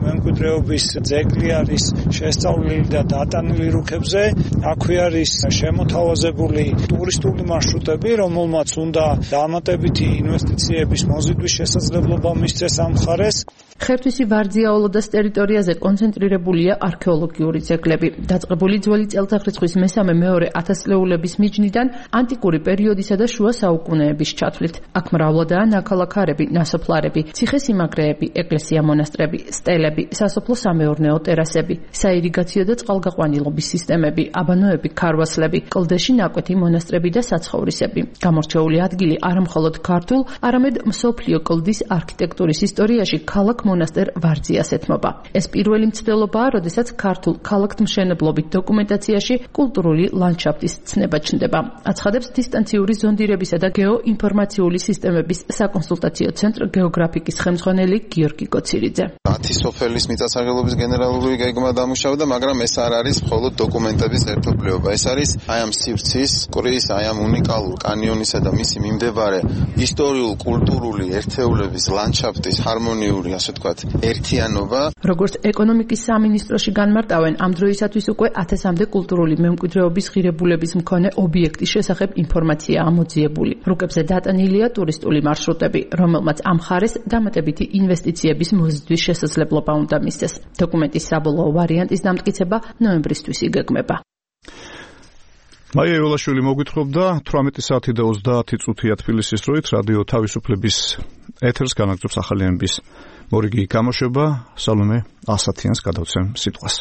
Speaker 18: მემკვიდრეობის ძეგლი არის შესწავლილი და დატანილი რუქებზე. აქვე არის შემოთავაზებული ტურისტული მარშრუტები, რომელმაც უნდა დამატებითი ინვესტიციების მოზიდვის შესაძლებლობა მისცეს ამ მხარეს.
Speaker 15: ხერთვისი ვარძია-ოლოდას ტერიტორიაზე კონცენტრირებულია არქეოლოგიური ძეგლები. დაწყებული ძველი წელთაღრიცხვის მესამე-მეორე ათასწლეულების მიჯნიდან ანტიკური პერიოდისა და შუა საუკუნეების ჩათვლით. აქ მრავლადაა ნაქალაქარები, ნასოფლარები, ციხესიმაგრეები, ეკლესია-მონასტრები, სტელები, სასოფლო-სამეურნეო ტერასები, საირიგაციო და წყალგაყვანილობის სისტემები, აბანოები, ქარვასლები, კლდეში ნაკვეთი მონასტრები და საცხოვრისები. გამორჩეული ადგილი არა მხოლოდ ქართულ, არამედ მსოფლიო კლდის არქიტექტურის ისტორიაში ქალაქ მონასტერ ვარძიას ეთმობა. ეს პირველი მცდელობაა, როდესაც ქართულ ქალაქთმშენებლობით დოკუმენტაციაში კულტურული ლანდშაფტის ცნება ჩნდება. აცხადებს დისტანციური ზონდირებისა და გეოინფორმაციული სისტემების საკონსულტაციო ცენტრ გეოგრაფიკის ხელმძღვანელი გიორგი კოცირიძე.
Speaker 19: 10 სოფელის მიწათმოქმედების გენერალური გეგმა დამუშავდა, მაგრამ ეს არ არის მხოლოდ დოკუმენტების ერთობლიობა. ეს არის აი ამ სივრცის, ყურის, აი ამ უნიკალურ კანიონისა და მისი მიმდებარე ისტორიულ, კულტურული ერთეულების ლანდშაფტის ჰარმონიული, ასე ვთქვათ, ერთიანობა.
Speaker 15: როგორც ეკონომიკის სამინისტროში განმარტავენ, ამ დროისათვის უკვე 1000-მდე კულტურული მემკვიდრეობის ღირებულების მქონე ობიექტის შესახებ ინფორმაციაა მოძიებული. რუკებზე დატანილია ტურისტული მარშრუტები, რომელმაც ამ მხარეს დამატებითი ინვესტიციების მოზიდვის შესაძლებლობა უნდა მისცეს. დოკუმენტის საბოლოო ვარიანტის დამტკიცება ნოემბრისთვის იგეგმება.
Speaker 3: მაია ევოლაშვილი მოგვითხრობდა 18 საათი და 30 წუთია თბილისის დროით რადიო თავისუფლების ეთერს განაგრძობს ახალიანების მორიგი გამოშვება. სალომე ასათიანს გადავცემ სიტყვას.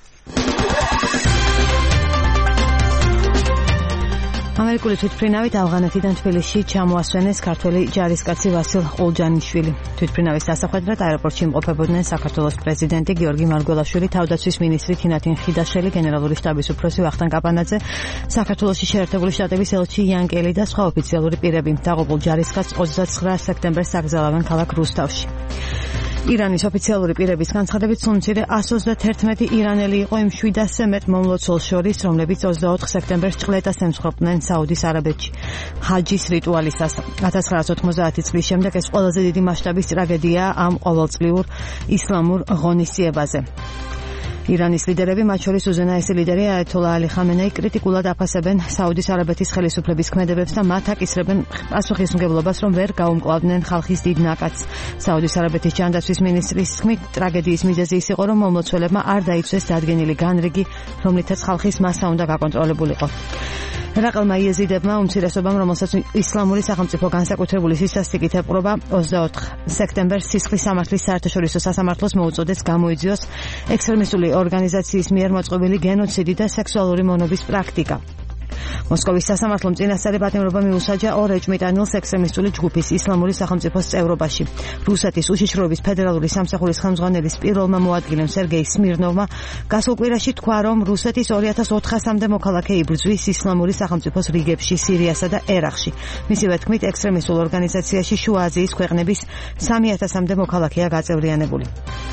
Speaker 2: ამერიკული თვითმფრინავით ავღანეთიდან თბილისში ჩამოასვენეს ქართველი ჯარისკაცი ვასილ ყულჯანიშვილი. თვითმფრინავის დასახვედრად აეროპორტში იმყოფებოდნენ საქართველოს პრეზიდენტი გიორგი მარგველაშვილი, თავდაცვის მინისტრი თინათინ ხიდაშელი, გენერალური შტაბის უფროსი ვახტანგ კაპანაძე, საქართველოში შეერთებული შტატების ელჩი იან კელი და სხვა ოფიციალური პირები. დაღუპულ ჯარისკაცს 29 სექტემბერს აკრძალავენ ქალაქ რუსთავში. ირანის ოფიციალური პირების განცხადებით, სულ მცირე 131 ირანელი იყო იმ 700-ზე მეტ მომლოცველს შორის, რომლებიც 24 სექტემბერს ჭყლეტას ემსხვერპლნენ საუდის არაბეთში ჰაჯის რიტუალისას. 1990 წლის შემდეგ ეს ყველაზე დიდი მასშტაბის ტრაგედიაა ამ ყოველწლიურ ისლამურ ღონისძიებაზე. ირანის ლიდერები, მათ შორის უზენაესი ლიდერი აიათოლა ალი ხამენეი, კრიტიკულად აფასებენ საუდის არაბეთის ხელისუფლების ქმედებებს და მათ აკისრებენ პასუხისმგებლობას, რომ ვერ გაუმკლავდნენ ხალხის დიდ ნაკადს. საუდის არაბეთის ჯანდაცვის მინისტრის თქმით, ტრაგედიის მიზეზი ის იყო, რომ მომლოცველებმა არ დაიცვეს დადგენილი განრიგი, რომლითაც ხალხის მასა უნდა გაკონტროლებულიყო. რაყელმა იეზიდებმა უმცირესობამ, რომელსაც ისლამური სახელმწიფო განსაკუთრებული სისასტიკით ეპყრობა, 24 სექტემბერს სისხლის სამართლის საერთაშორისო სასამართლოს მოუწოდეს გამოიძიოს ექსტრემისტული ორგანიზაციის მიერ მოწყობილი გენოციდი და სექსუალური მონობის პრაქტიკა. მოსკოვის სასამართლომ წინასწარი პატიმრობა მიუსაჯა ორ ეჭვმიტანილს ექსტრემისტული ჯგუფის ისლამური სახელმწიფოს წევრობაში. რუსეთის უშიშროების ფედერალური სამსახურის ხელმძღვანელის პირველმა მოადგილემ სერგეი სმირნოვმა გასულ კვირაში თქვა, რომ რუსეთის 2400-მდე მოქალაქე იბრძვის ისლამური სახელმწიფოს რიგებში სირიასა და ერაყში. მისივე თქმით, ექსტრემისტულ ორგანიზაციაში შუა აზიის ქვეყნების 3000-მდე მოქალაქეა გაწევრიანებული.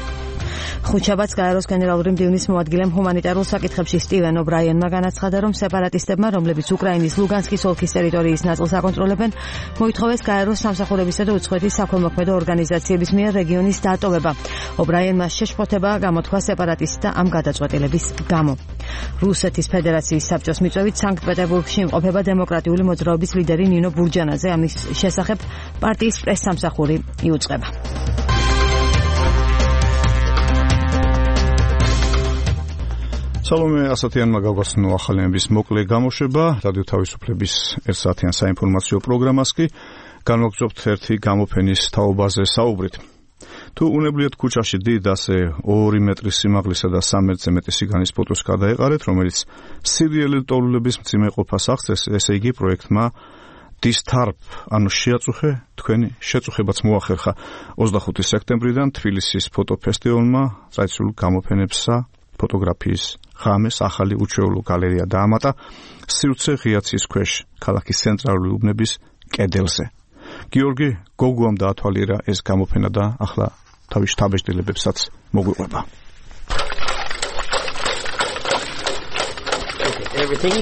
Speaker 2: ხუთშაბათს გაეროს გენერალური მდივნის მოადგილემ ჰუმანიტარულ საკითხებში სტივენ ობრაიანმა განაცხადა, რომ სეპარატისტებმა, რომლებიც უკრაინის ლუგანსკის ოლქის ტერიტორიის ნაწილს აკონტროლებენ, მოითხოვეს გაეროს სამსახურებისა და უცხოეთის საქველმოქმედო ორგანიზაციების მიერ რეგიონის დატოვება. ობრაიანმა შეშფოთება გამოთქვა სეპარატისტთა ამ გადაწყვეტილების გამო. რუსეთის ფედერაციის საბჭოს მიწვევით სანქტ-პეტერბურგში იმყოფება დემოკრატიული მოძრაობის ლიდერი ნინო ბურჯანაძე. ამის შესახებ პარტიის პრეს-სამსახური იუწყება.
Speaker 3: სალომე ასათიანმა გავგაცნო ახალიანების მოკლე გამოშვება. რადიო თავისუფლების 1 საათიან საინფორმაციო პროგრამას კი განვაგრძობთ ერთი გამოფენის თაობაზე საუბრით. თუ უნებლიეთ ქუჩაში დიდ ასე 2 მეტრის სიმაღლისა და 3 მეტრზე მეტი სიგანის ფოტოს გადაეყარეთ, რომელიც სირიელი ტოლულების მძიმეყოფას აღწევს, ესე იგი პროექტმა დისტარფ, ანუ შეაწუხე, თქვენი შეწუხებაც მოახერხა. 25 სექტემბრიდან თბილისის ფოტოფესტივალმა ტრადიციულ გამოფენებსა ფოტოგრაფიის ღამეს ახალი უჩვეულო გალერეა დაამატა სივრცე ღიაცის ქვეშ, ქალაქის ცენტრალური უბნების კედელზე. გიორგი გოგუამ დაათვალიერა ეს გამოფენა და ახლა თავის შთაბეჭდილებებსაც მოგვიყვება.
Speaker 20: Everything.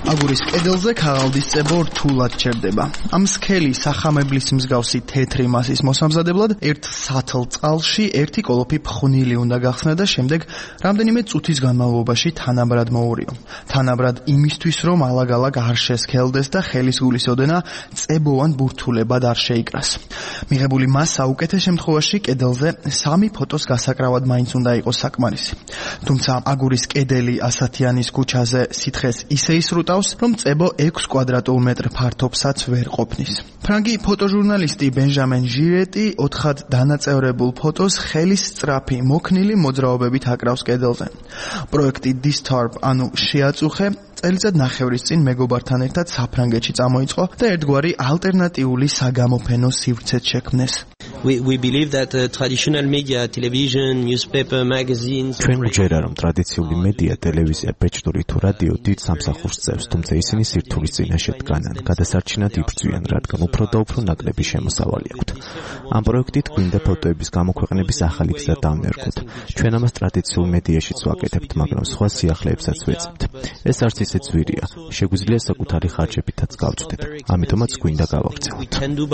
Speaker 20: აგურის კედელზე ქაღალდის წებო რთულად ჩერდება. ამ სქელი სახამებლის მსგავსი თეთრი მასის მოსამზადებლად ერთ სათლ წყალში ერთი კოლოფი ფხვნილი უნდა გახსნა და შემდეგ რამდენიმე წუთის განმავლობაში თანაბრად მოურიო. თანაბრად იმისთვის, რომ ალაგ-ალაგ არ შესქელდეს და ხელის გულის ოდენა წებოვან ბურთულებად არ შეიკრას. მიღებული მასა უკეთეს შემთხვევაში კედელზე 3 ფოტოს გასაკრავად მაინც უნდა იყოს საკმარისი. თუმცა აგურის კედელი ასათიანის ქუჩაზე სითხეს ისე ისრუტავს, რომ წებო 6 კვადრატულ მეტრ ფართობსაც ვერ ყოფნის. ფრანგი ფოტოჟურნალისტი ბენჟამენ ჟირეტი 4-ად დანაწევრებულ ფოტოს ხელის სწრაფი მოქნილი მოძრაობებით აკრავს კედელზე. პროექტი Disturb, ანუ შეაწუხე, წელიწად ნახევრის წინ მეგობართან ერთად საფრანგეთში წამოიწყო და ერთგვარი ალტერნატიული საგამოფენო სივრცეც შექმნეს.
Speaker 21: We believe that traditional media, television, newspaper, magazines.
Speaker 22: ჩვენ ვჯერა, რომ ტრადიციული მედია, ტელევიზია, ბეჭდური თუ რადიო დიდ სამსახურს წევს, თუმცა ისინი სირთულის წინაშე დგანან, გადასარჩენად იბრძვიან, რადგან უფრო და უფრო ნაკლები შემოსავალი აქვთ. ამ პროექტით გვინდა ფოტოების გამოქვეყნების ახალი გზა დავმერგოთ. ჩვენ ამას ტრადიციულ მედიაშიც ვაკეთებთ, მაგრამ სხვა სიახლეებსაც ვეძებთ. ეს არც ისე ძვირია, შეგვიძლია საკუთარი ხარჯებითაც გავწვდეთ. ამიტომაც გვინდა გავაგრძელოთ.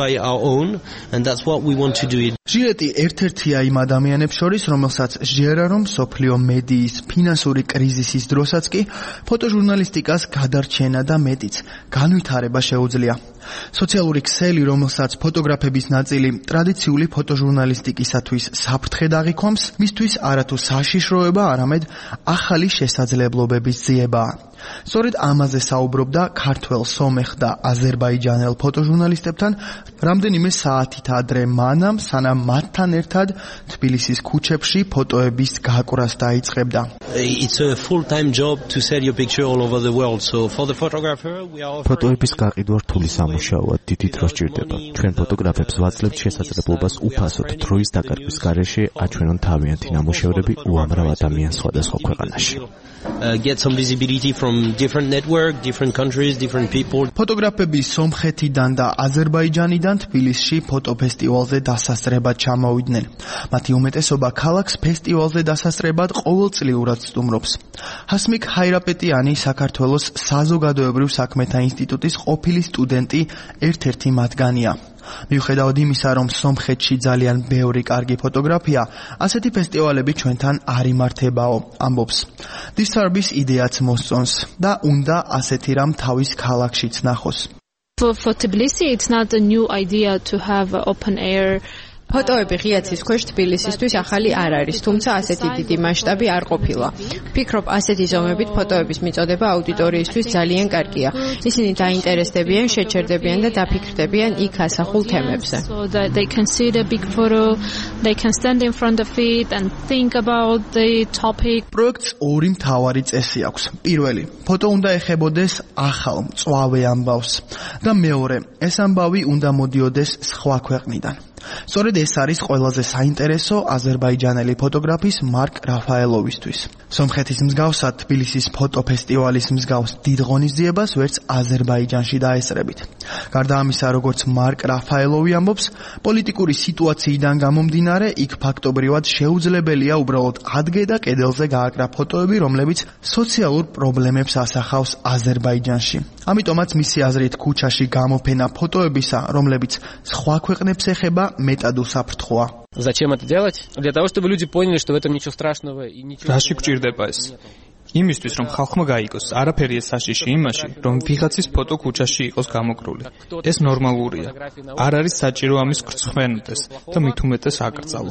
Speaker 20: ჟირეტი ერთ-ერთია იმ ადამიანებს შორის, რომელსაც ჟერა, რომ სოფლიო მედიის ფინანსური კრიზისის დროსაც კი ფოტოჟურნალისტიკას გადარჩენა და მეტიც განვითარება შეუძლია. სოციალური ქსელი, რომელსაც ფოტოგრაფების ნაწილი ტრადიციული ფოტოჟურნალისტიკისათვის საფრთხედ აღიქვამს, მისთვის არათუ საშიშროება, არამედ ახალი შესაძლებლობების ძიებაა. სწორედ ამაზე საუბრობდა ქართველ, სომეხ და აზერბაიჯანელ ფოტოჟურნალისტებთან რამდენიმე საათით ადრე მანამ, სანამ მათთან ერთად თბილისის ქუჩებში ფოტოების გაკვრას დაიწყებდა.
Speaker 21: It's a full-time job to sell your picture all over the world. So for the photographer, we are
Speaker 22: ფოტოების გაყიდვა რთული სამუშაოა, დიდი დრო სჭირდება. ჩვენ ფოტოგრაფებს ვაძლევთ შესაძლებლობას უფასოდ დროის დაკარგვის გარეშე აჩვენონ თავიანთი ნამუშევრები უამრავ ადამიანს სხვადასხვა ქვეყანაში.
Speaker 21: Get some visibility from different network, different countries, different people.
Speaker 20: ფოტოგრაფები სომხეთიდან და აზერბაიჯანიდან თბილისში ფოტოფესტივალზე დასასწრებად ჩამოვიდნენ. მათი უმეტესობა ქალაქს ფესტივალზე დასასწრებად ყოველწლიურად სტუმრობს. ჰასმიკ ჰაირაპეტიანი საქართველოს საზოგადოებრივ საქმეთა ინსტიტუტის ყოფილი სტუდენტი ერთ-ერთი მათგანია. მიუხედავად იმისა, რომ სომხეთში ძალიან ბევრი კარგი ფოტოგრაფია, ასეთი ფესტივალები ჩვენთან არ იმართებაო, ამბობს. Disturb-ის იდეაც მოსწონს და უნდა ასეთი რამ თავის ქალაქშიც ნახოს.
Speaker 23: For Tbilisi, it's not a new idea to have open air.
Speaker 24: ფოტოები ღიაცის ქვეშ თბილისისთვის ახალი არ არის, თუმცა ასეთი დიდი მასშტაბი არ ყოფილა. ვფიქრობ, ასეთი ზომებით ფოტოების მიწოდება აუდიტორიისთვის ძალიან კარგია. ისინი დაინტერესდებიან, შეჩერდებიან და დაფიქრდებიან იქ ასახულ თემებზე.
Speaker 23: So that they can see the big photo, they can stand in front of it and think about the topic.
Speaker 20: პროექტს ორი მთავარი წესი აქვს. პირველი, ფოტო უნდა ეხებოდეს ახალ, მწვავე ამბავს და მეორე, ეს ამბავი უნდა მოდიოდეს სხვა ქვეყნიდან. სწორედ ეს არის ყველაზე საინტერესო აზერბაიჯანელი ფოტოგრაფის მარკ რაფაელოვისთვის. სომხეთის მსგავსად თბილისის ფოტოფესტივალის მსგავს დიდ ღონისძიებას ვერც აზერბაიჯანში დაესწრებით. გარდა ამისა, როგორც მარკ რაფაელოვი ამბობს, პოლიტიკური სიტუაციიდან გამომდინარე, იქ ფაქტობრივად შეუძლებელია უბრალოდ ადგე და კედელზე გააკრა ფოტოები, რომლებიც სოციალურ პრობლემებს ასახავს აზერბაიჯანში. ამიტომაც მისი აზრით ქუჩაში გამოფენა ფოტოებისა, რომლებიც სხვა ქვეყნებს ეხება, მეტად უსაფრთხოა.
Speaker 25: Зачем это делать? Для того, чтобы люди поняли, что в этом ничего страшного и ничего.
Speaker 26: რაში გვჭირდება ეს? იმისთვის, რომ ხალხმა გაიგოს, არაფერი ეს საშიში იმაში, რომ ვიღაცის ფოტო ქუჩაში იყოს გამოკრული. ეს ნორმალურია. არ არის საჭირო ამის გრცხვენდეს და მით უმეტეს აკრძალო.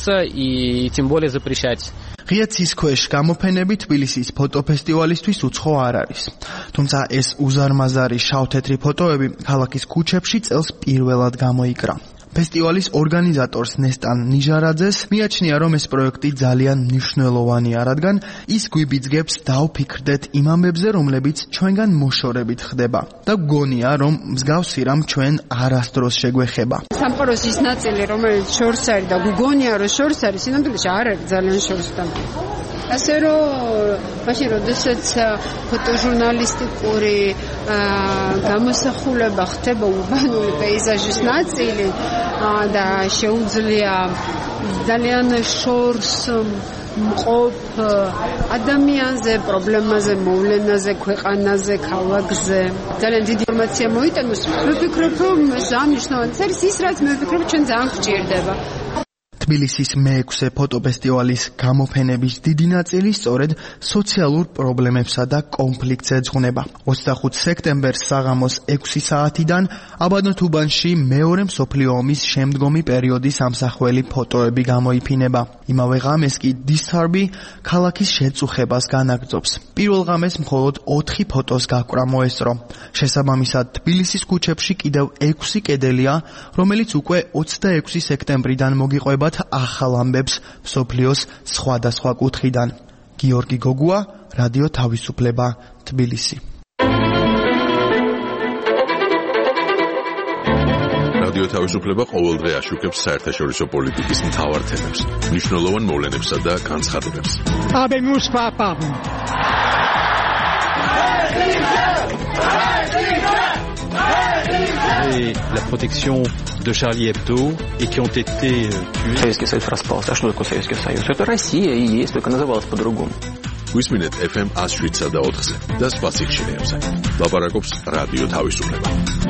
Speaker 25: И тем более запрещать.
Speaker 20: ღიაცის ქვეშ გამოფენები თბილისის ფოტოფესტივალისთვის უცხო არ არის. თუმცა ეს უზარმაზარი შავ-თეთრი ფოტოები ქალაქის ქუჩებში წელს პირველად გამოიკრა. ფესტივალის ორგანიზატორს ნესტან ნიჟარაძეს მიაჩნია, რომ ეს პროექტი ძალიან მნიშვნელოვანია, რადგან ის გვიბიძგებს დავფიქრდეთ იმ ამბებზე, რომლებიც ჩვენგან მოშორებით ხდება და გგონია, რომ მსგავსი რამ ჩვენ არასდროს შეგვეხება.
Speaker 27: სამყაროს ის ნაწილი, რომელიც შორს არის და გგონია, რომ შორს არის, სინამდვილეში არ არის ძალიან შორს და ასე რომ მაშინ როდესაც ფოტოჟურნალისტიკური გამოსახულება ხდება ურბანული პეიზაჟის ნაწილი და შეუძლია ძალიან შორს მყოფ ადამიანზე, პრობლემაზე, მოვლენაზე, ქვეყანაზე, ქალაქზე. ძალიან დიდი ინფორმაცია მოიტანოს. მე ვფიქრობ, რომ ეს ამნიშნავად არის ის, რაც მე ვფიქრობ, ჩვენ ძალიან გვჭირდება.
Speaker 20: თბილისის მე-6 ფოტოფესტივალის გამოფენების დიდი ნაწილი სწორედ სოციალურ პრობლემებსა და კონფლიქტს ეძღვნება. 25 სექტემბერს საღამოს 6 საათიდან აბანოთუბანში მეორე მსოფლიო ომის შემდგომი პერიოდის ამსახველი ფოტოები გამოიფინება. იმავე ღამეს კი დისტარბი ქალაქის შეწუხებას განაგრძობს. პირველ ღამეს მხოლოდ 4 ფოტოს გაკვრა მოესწრო. შესაბამისად, თბილისის ქუჩებში კიდევ 6 კედელია, რომელიც უკვე 26 სექტემბრიდან მოგიყვება ახალ ამბებს მსოფლიოს სხვადასხვა კუთხიდან. გიორგი გოგუა, რადიო თავისუფლება, თბილისი.
Speaker 1: რადიო თავისუფლება ყოველდღე აშუქებს საერთაშორისო პოლიტიკის მთავარ თემებს, მნიშვნელოვან მოვლენებსა და განცხადებებს.
Speaker 4: Et la protection de Charlie Hebdo et qui ont été tués.
Speaker 5: Советский Союз распался. А что такое Советский Союз? Это Россия и есть, только называлась по-другому.
Speaker 1: Висминет FM 107 და 4-ზე და სხვა სიხშირეებზე. ლაპარაკობს რადიო თავისუფლება.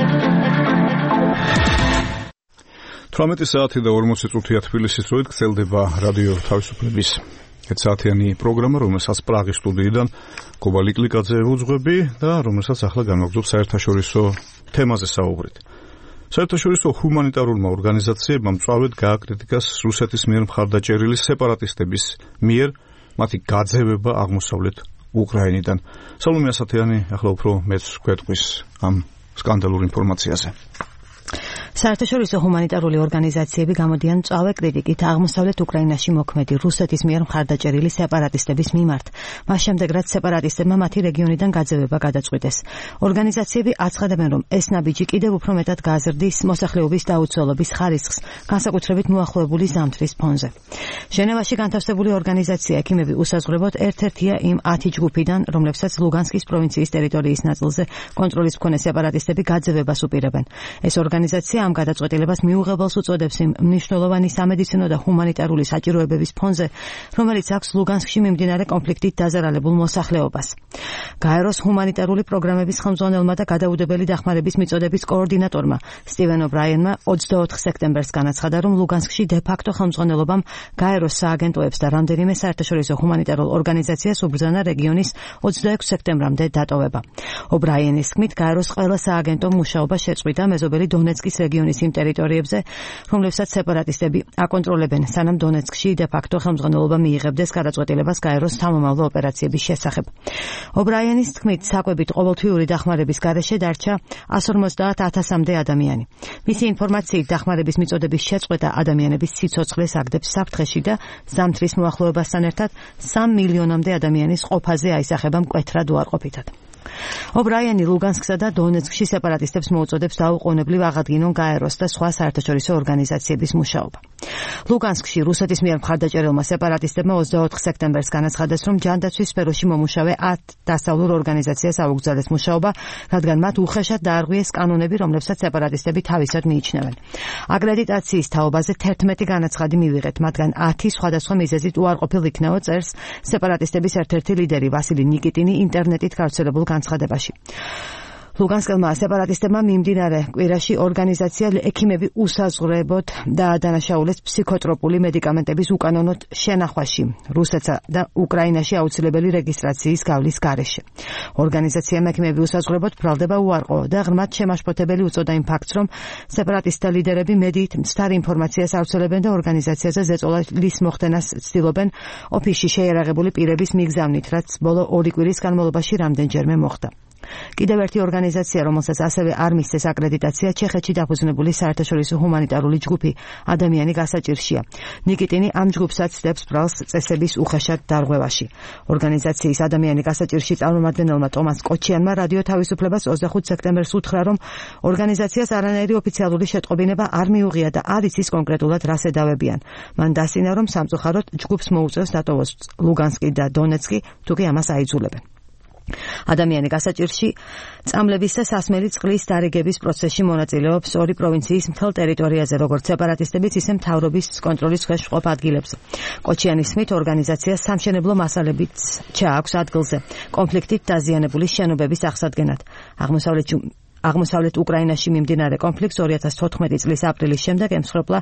Speaker 3: 18 საათი და 40 წუთია თბილისის დროით გრძელდება რადიო თავისუფლების საათიანი პროგრამა, რომელსაც პრაღის სტუდიიდან გობა ლიკლიკაძე უძღვები და რომელსაც ახლა განვაგრძობ საერთაშორისო თემაზე საუბრით. საერთაშორისო ჰუმანიტარულმა ორგანიზაციებმა მწვავედ გააკრიტიკას რუსეთის მიერ მხარდაჭერილი სეპარატისტების მიერ მათი გაძევება აღმოსავლეთ უკრაინიდან. სალომე ასათიანი ახლა უფრო მეც გვეტყვის ამ სკანდალურ ინფორმაციაზე.
Speaker 2: საერთაშორისო ჰუმანიტარული ორგანიზაციები გამოდიან მწვავე კრიტიკით აღმოსავლეთ უკრაინაში მოქმედი რუსეთის მიერ მხარდაჭერილი სეპარატისტების მიმართ, მას შემდეგ რაც სეპარატისტებმა მათი რეგიონიდან გაძევება გადაწყვიტეს. ორგანიზაციები აცხადებენ, რომ ეს ნაბიჯი კიდევ უფრო მეტად გაზრდის მოსახლეობის დაუცველობის ხარისხს, განსაკუთრებით მოახლოებული ზამთრის ფონზე. ჟენევაში განთავსებული ორგანიზაცია ექიმები უსაზღვრებოდ ერთ-ერთია იმ 10 ჯგუფიდან, რომლებსაც ლუგანსკის პროვინციის ტერიტორიის ნაწილზე კონტროლის მქონე სეპარატისტები გაძევებას უპირებენ. ეს ორგანიზაცია ამ გადაწყვეტილებას მიუღებელს უწოდებს იმ მნიშვნელოვანი სამედიცინო და ჰუმანიტარული საჭიროებების ფონზე, რომელიც აქვს ლუგანსკში მიმდინარე კონფლიქტით დაზარალებულ მოსახლეობას. გაეროს ჰუმანიტარული პროგრამების ხელმძღვანელმა და გადაუდებელი დახმარების მიწოდების კოორდინატორმა სტივენ ობრაიენმა 24 სექტემბერს განაცხადა, რომ ლუგანსკში დე-ფაქტო ხელმძღვანელობამ გაეროს სააგენტოებს და რამდენიმე საერთაშორისო ჰუმანიტარულ ორგანიზაციას უბრძანა რეგიონის 26 სექტემბრამდე დატოვება. ობრაიენის თქმით, გაეროს ყველა სააგენტო მუშაობა შეწყვიტა მეზობელი დონეცკის რეგიონის იმ ტერიტორიებზე, რომლებსაც სეპარატისტები აკონტროლებენ, სანამ დონეცკში დე-ფაქტო ხელმძღვანელობა მიიღებდეს გადაწყვეტილებას გაეროს სამომავლო ოპერაციების შესახებ. ობრაიენის თქმით, საკვებით ყოველთვიური დახმარების გარეშე დარჩა 150,000-მდე ადამიანი. მისი ინფორმაციით, დახმარების მიწოდების შეწყვეტა ადამიანების სიცოცხლეს აგდებს საფრთხეში და ზამთრის მოახლოებასთან ერთად 3 მილიონამდე ადამიანის ყოფაზე აისახება მკვეთრად უარყოფითად. ობრაიანი ლუგანსკსა და დონეცკში სეპარატისტებს მოუწოდებს დაუყოვნებლივ აღადგინონ გაეროს და სხვა საერთაშორისო ორგანიზაციების მუშაობა. ლუგანსკში რუსეთის მიერ მხარდაჭერილმა სეპარატისტებმა 24 სექტემბერს განაცხადეს, რომ ჯანდაცვის სფეროში მომუშავე 10 დასავლურ ორგანიზაციას აუგზავნეს მუშაობა, რადგან მათ უხეშად დაარღვიეს კანონები, რომლებსაც სეპარატისტები თავისად მიიჩნევენ. აკრედიტაციის თაობაზე 11 განაცხადი მივიღეთ, მათგან 10 სხვადასხვა მიზეზით უარყოფილ იქნაო, წერს სეპარატისტების ერთ-ერთი ლიდერი ვასილი ნიკიტინი ინტერნეტით გავრცელებულ განცხადებაში. ლუგანსკელმა სეპარატისტებმა მიმდინარე კვირაში ორგანიზაცია ექიმები უსაზღვრებოდ დაადანაშაულეს ფსიქოტროპული მედიკამენტების უკანონოდ შენახვაში რუსეთსა და უკრაინაში აუცილებელი რეგისტრაციის გავლის გარეშე. ორგანიზაციამ ექიმები უსაზღვრებოდ ბრალდება უარყო და ღრმად შემაშფოთებელი უწოდა იმ ფაქტს, რომ სეპარატისტთა ლიდერები მედიით მცდარ ინფორმაციას ავრცელებენ და ორგანიზაციაზე ზეწოლის მოხდენას ცდილობენ ოფისში შეიარაღებული პირების მიგზავნით, რაც ბოლო 2 კვირის განმავლობაში რამდენჯერმე მოხდა. კიდევ ერთი ორგანიზაცია, რომელსაც ასევე არ მისცეს აკრედიტაცია, ჩეხეთში დაფუძნებული საერთაშორისო ჰუმანიტარული ჯგუფი ადამიანი გასაჭირშია. ნიკიტინი ამ ჯგუფსაც ცდებს ბრალს წესების უხეშად დარღვევაში. ორგანიზაციის ადამიანი გასაჭირში წარმომადგენელმა ტომას კოჩიანმა რადიო თავისუფლებას 25 სექტემბერს უთხრა, რომ ორგანიზაციას არანაირი ოფიციალური შეტყობინება არ მიუღია და არ იცის კონკრეტულად რას ედავებიან. მან დასინა, რომ სამწუხაროდ ჯგუფს მოუწევს დატოვოს ლუგანსკი და დონეცკი, თუ კი ამას აიძულებენ. ადამიანი გასაჭირში წამლების და სასმელი წყლის დარიგების პროცესში მონაწილეობს ორი პროვინციის მთელ ტერიტორიაზე, როგორც სეპარატისტებიც, ისე მთავრობის კონტროლის ქვეშ მყოფ ადგილებზე. კოჩიანის თქმით, ორგანიზაციას სამშენებლო მასალებიც ჩააქვს ადგილზე, კონფლიქტით დაზიანებული შენობების აღსადგენად. აღმოსავლეთ უკრაინაში მიმდინარე კონფლიქტს 2014 წლის აპრილის შემდეგ ემსხვერპლა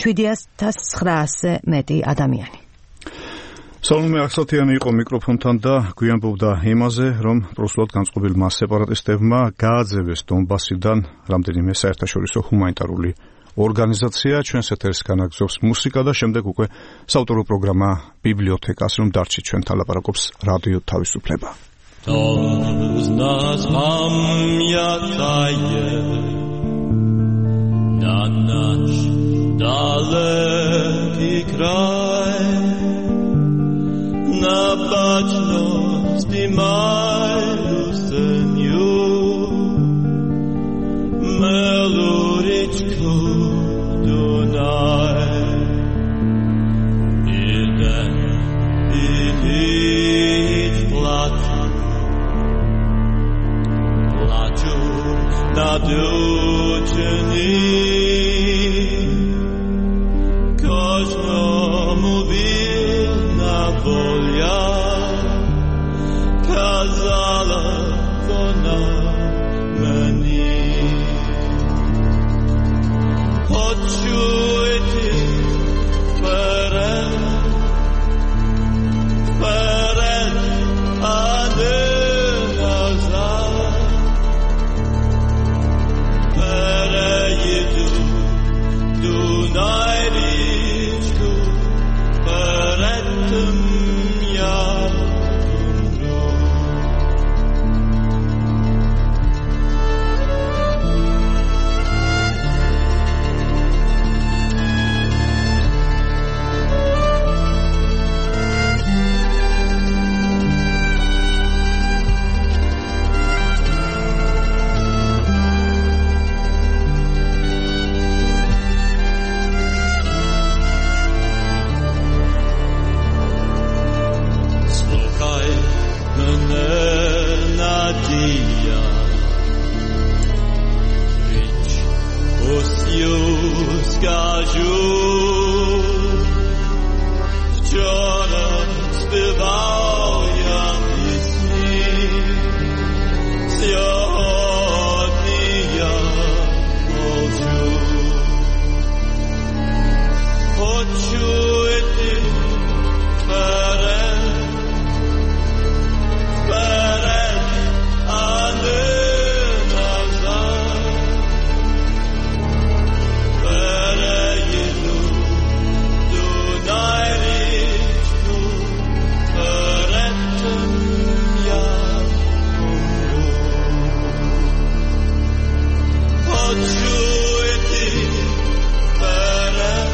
Speaker 2: 7900 მეტი ადამიანი.
Speaker 3: სალომე ახსათიანი იყო მიკროფონთან და გვიანბობდა იმაზე, რომ პროსულად განწყობილმა სეპარატისტებმა გააძევეს დონბასიდან რამდენიმე საერთაშორისო ჰუმანიტარული ორგანიზაცია. ჩვენს ეთერს განაგზობს მუსიკა და შემდეგ უკვე საავტორო პროგრამა ბიბლიოთეკას, რომ დარჩით ჩვენთან ლაპარაკობს რადიო თავისუფლება.
Speaker 7: Нас пам'ятає на наш далекий край, на бачності маю синю, милу річку Дунай. Іде і ніч плаче, надучені, кожному вільна воля, казала вона мені. Хочу йти вперед, вперед, а не назад. Переїду Дунай річку, перед тим я умру. Скажу, вчора співав я пісні, сьогодні я мовчу. Хочу йти вперед, вперед, а не назад. Переїду Дунай річку, перед тим я умру. Хочу йти вперед,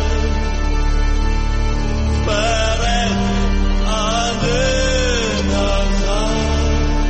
Speaker 7: вперед, а не назад.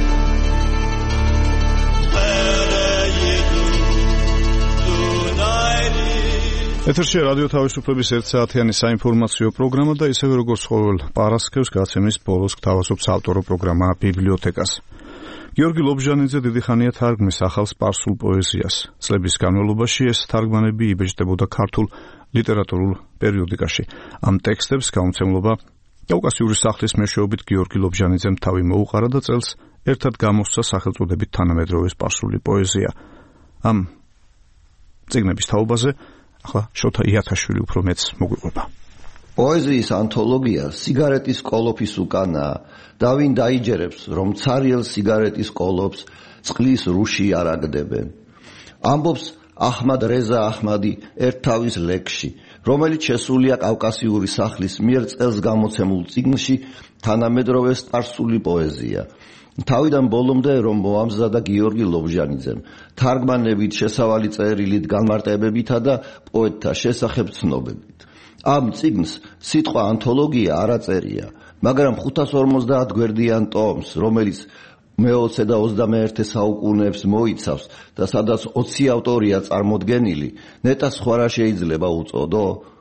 Speaker 7: Переїду Дунай річку.
Speaker 3: ეთერში რადიო თავისუფლების 1 საათიანი საინფორმაციო პროგრამა და ისევე როგორც ყოველ პარასკევს გაცემის ბოლოს გთავაზობს ავტორო პროგრამა ბიბლიოთეკას. გიორგი ლობჟანიძე დიდი ხანია თარგმნის ახალ სპარსულ პოეზიას. წლების განმავლობაში ეს თარგმანები იბეჭდებოდა ქართულ ლიტერატურულ პერიოდიკაში. ამ ტექსტებს გამომცემლობა კავკასიური სახლის მეშვეობით გიორგი ლობჟანიძემ თავი მოუყარა და წელს ერთად გამოსცა სახელწოდებით თანამედროვე სპარსული პოეზია. ამ წიგნების თაობაზე ახლა შოთა იათაშვილი უფრო მეც მოგვიყვება.
Speaker 8: პოეზიის ანთოლოგია სიგარეტის კოლოფის უკანაა და ვინ დაიჯერებს, რომ ცარიელ სიგარეტის კოლოფს წყლის რუში არ აგდებენ. ამბობს აჰმად რეზა აჰმადი ერთ თავის ლექსში, რომელიც შესულია კავკასიური სახლის მიერ წელს გამოცემულ წიგნში თანამედროვე სპარსული პოეზია. თავიდან ბოლომდე რომ მოამზადა გიორგი ლობჟანიძემ, თარგმანებით, შესავალი წერილით, განმარტებებითა და პოეტთა შესახებ ცნობებით. ამ წიგნს სიტყვა ანთოლოგია არ აწერია, მაგრამ 550 გვერდიან ტომს, რომელიც მე-20 და 21 საუკუნეებს მოიცავს და სადაც 20 ავტორია წარმოდგენილი, ნეტა სხვა რა შეიძლება უწოდო?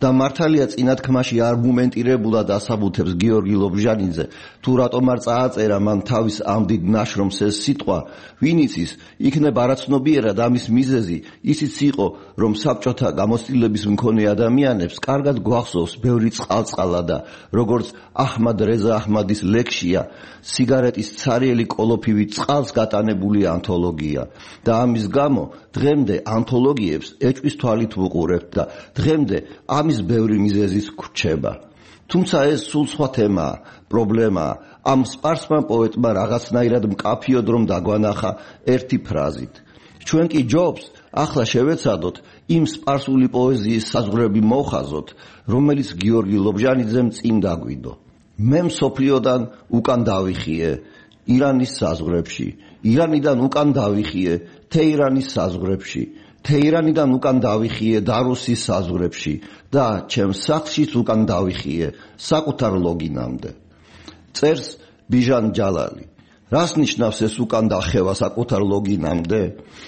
Speaker 8: და მართალია წინათქმაში არგუმენტირებულად ასაბუთებს გიორგი ლობჟანიძე, თუ რატომ არ წააწერა მან თავის ამ დიდ ნაშრომს ეს სიტყვა, ვინ იცის, იქნებ არაცნობიერად ამის მიზეზი ისიც იყო, რომ საბჭოთა გამოცდილების მქონე ადამიანებს კარგად გვახსოვს ბევრი წყალწყალა და როგორც აჰმად რეზა აჰმადის ლექსია, სიგარეტის ცარიელი კოლოფივით წყალს გატანებული ანთოლოგია და ამის გამო დღემდე ანთოლოგიებს ეჭვის თვალით ვუყურებთ და დღემდე ამის ბევრი მიზეზის გვრჩება. თუმცა ეს სულ სხვა თემაა, პრობლემაა. ამ სპარსმან პოეტმა რაღაცნაირად მკაფიოდ რომ დაგვანახა ერთი ფრაზით. ჩვენ კი ჯობს ახლა შევეცადოთ იმ სპარსული პოეზიის საზღვრები მოვხაზოთ, რომელიც გიორგი ლობჟანიძემ წინ დაგვიდო. მე მსოფლიოდან უკან დავიხიე ირანის საზღვრებში, ირანიდან უკან დავიხიე თეირანის საზღვრებში, თეირანიდან უკან დავიხიე დარუსის საზღვრებში და ჩემს სახლშიც უკან დავიხიე საკუთარ ლოგინამდე. წერს ბიჟან ჯალალი. რას ნიშნავს ეს უკან დახევა საკუთარ ლოგინამდე?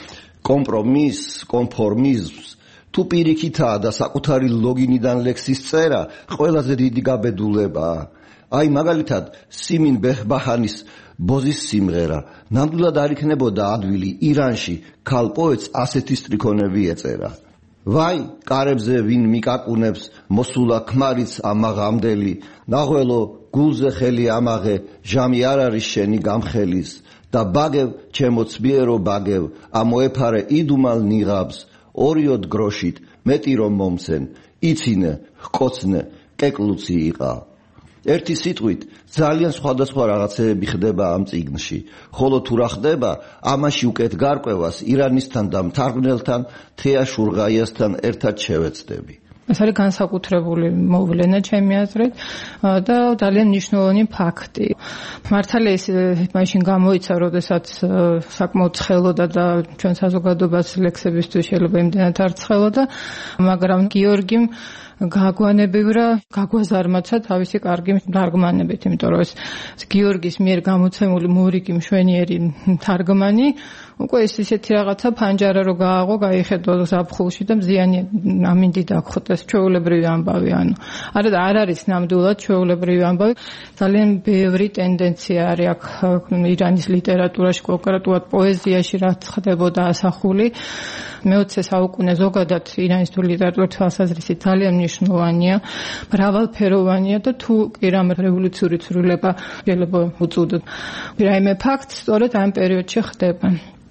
Speaker 8: კომპრომისს, კონფორმიზმს, თუ პირიქითაა და საკუთარი ლოგინიდან ლექსის წერა ყველაზე დიდი გაბედულებაა. აი მაგალითად სიმინ ბეჰბაჰანის ბოზის სიმღერა ნამდვილად არ იქნებოდა ადვილი ირანში ქალ პოეტს ასეთი სტრიქონები ეწერა. ვაი კარებზე ვინ მიკაკუნებს მოსულა ქმარიც ამაღამდელი, ნაღველო გულზე ხელი ამაღე, ჟამი არ არის შენი გამხელის და ბაგევ ჩემო ცბიერო ბაგევ, ამოეფარე იდუმალ ნიღაბს, ორიოდ გროშით მეტი რომ მომცენ, იცინე, ჰკოცნე, კეკლუცი იყა. ერთი სიტყვით ძალიან სხვადასხვა რაღაცეები ხდება ამ წიგნში, ხოლო თუ რა ხდება, ამაში უკეთ გარკვევას ირანისთან და მთარგმნელთან თეა შურღაიასთან ერთად შევეცდები.
Speaker 15: ეს არის განსაკუთრებული მოვლენა ჩემი აზრით და ძალიან მნიშვნელოვანი ფაქტი. მართალია ეს მაშინ გამოიცა, როდესაც საკმაოდ ცხელოდა და ჩვენ საზოგადოებას ლექსებისთვის შეიძლება იმდენად არ ცხელოდა, მაგრამ გიორგიმ გაგვანებივრა, გაგვაზარმაცა თავისი კარგი თარგმანებით, იმიტომ რომ ეს გიორგის მიერ გამოცემული მორიგი მშვენიერი თარგმანი უკვე ეს ისეთი რაღაცა ფანჯარა რო გააღო, გაიხედო ზაფხულში და მზიანი ამინდი დაგხვდეს, ჩვეულებრივი ამბავი, ანუ არ არის ნამდვილად ჩვეულებრივი ამბავი. ძალიან ბევრი ტენდენცია არის აქ ირანის ლიტერატურაში, კონკრეტულად პოეზიაში, რაც ხდებოდა ასახული. მე-20 საუკუნე ზოგადად ირანის ლიტერატურის თვალსაზრისით ძალიან მნიშვნელოვანია, მრავალფეროვანია და თუ კი რამ რევოლუციური ცვლილება შეიძლება უწოდოთ რაიმე ფაქტს, სწორედ ამ პერიოდში ხდება.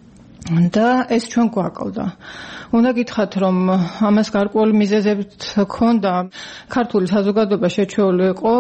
Speaker 15: და ეს ჩვენ გვაკლდა. უნდა გითხრათ, რომ ამას გარკვეული მიზეზებით ჰქონდა. ქართული საზოგადოება შეჩეული იყო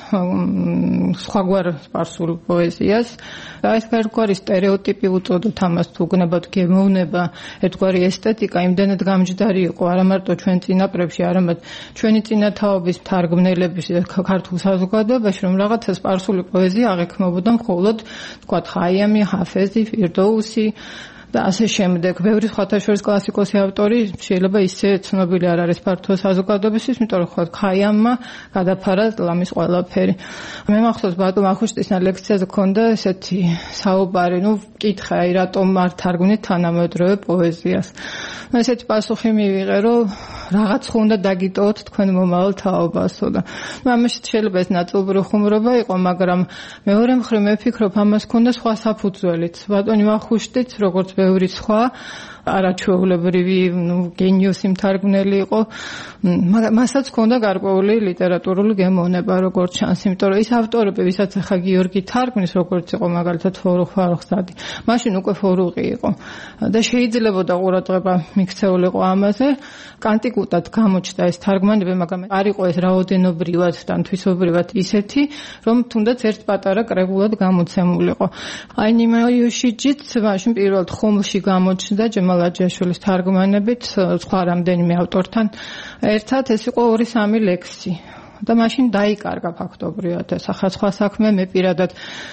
Speaker 15: სხვაგვარ სპარსულ პოეზიას. და ეს გარკვეული სტერეოტიპი უწოდოთ ამას, თუ გნებავთ გემოვნება, ერთგვარი ესთეტიკა იმდენად გამჯდარი იყო, არა მარტო ჩვენ წინაპრებში, არამედ ჩვენი წინათაობის თარგმნელების ქართულ საზოგადოებაში, რომ რაღაცა სპარსული პოეზია აღექმებოდა მხოლოდ, თქვათ, ხაიამი, ჰაფეზი, ფირდოუსი და ასე შემდეგ. ბევრი სხვათა შორის კლასიკოსი ავტორი შეიძლება ისე ცნობილი არ არის ფართო საზოგადოებისთვის, იმიტომ რომ ხოთ ხაიამმა გადაფარა ლამის ყველაფერი. მე მახსოვს ბატონ ახუშტისთან ლექციაზე ქონდა ესეთი საუბარი, კითხა, რატომ არ თარგმნით თანამედროვე პოეზიას. ესეთი პასუხი მივიღე, რომ რაღაც უნდა დაგიტოვოთ თქვენ მომავალ თაობასო და ამაში შეიძლება ეს ნაწილობრივი ხუმრობა იყო, მაგრამ მეორე მხრივ მე ვფიქრობ, ამას ქონდა სხვა საფუძველიც. ბატონი ახუშტიც, როგორც ბევრი სხვა არაჩვეულებრივი გენიოსი მთარგმნელი იყო, მასაც ჰქონდა გარკვეული ლიტერატურული გემოვნება, როგორც ჩანს, იმიტომ რომ ის ავტორები, ვისაც ახლა გიორგი თარგმნის, როგორც იყო მაგალითად ფორუღ ფარუხზადი, მაშინ უკვე ფორუღი იყო და შეიძლებოდა ყურადღება მიქცეულიყო ამაზე. კანტიკუტად გამოჩნდა ეს თარგმანები, მაგრამ არ იყო ეს რაოდენობრივად და თვისობრივად ისეთი, რომ თუნდაც ერთ პატარა კრებულად გამოცემულიყო. აი ნიმაიოშიჯიც მაშინ პირველად ხომლში გამოჩნდა ჯემალაჯაშვილის თარგმანებით სხვა რამდენიმე ავტორთან ერთად, ეს იყო 2-3 ლექსი. და მაშინ დაიკარგა ფაქტობრივად ეს. ახლა სხვა საქმე მე პირადად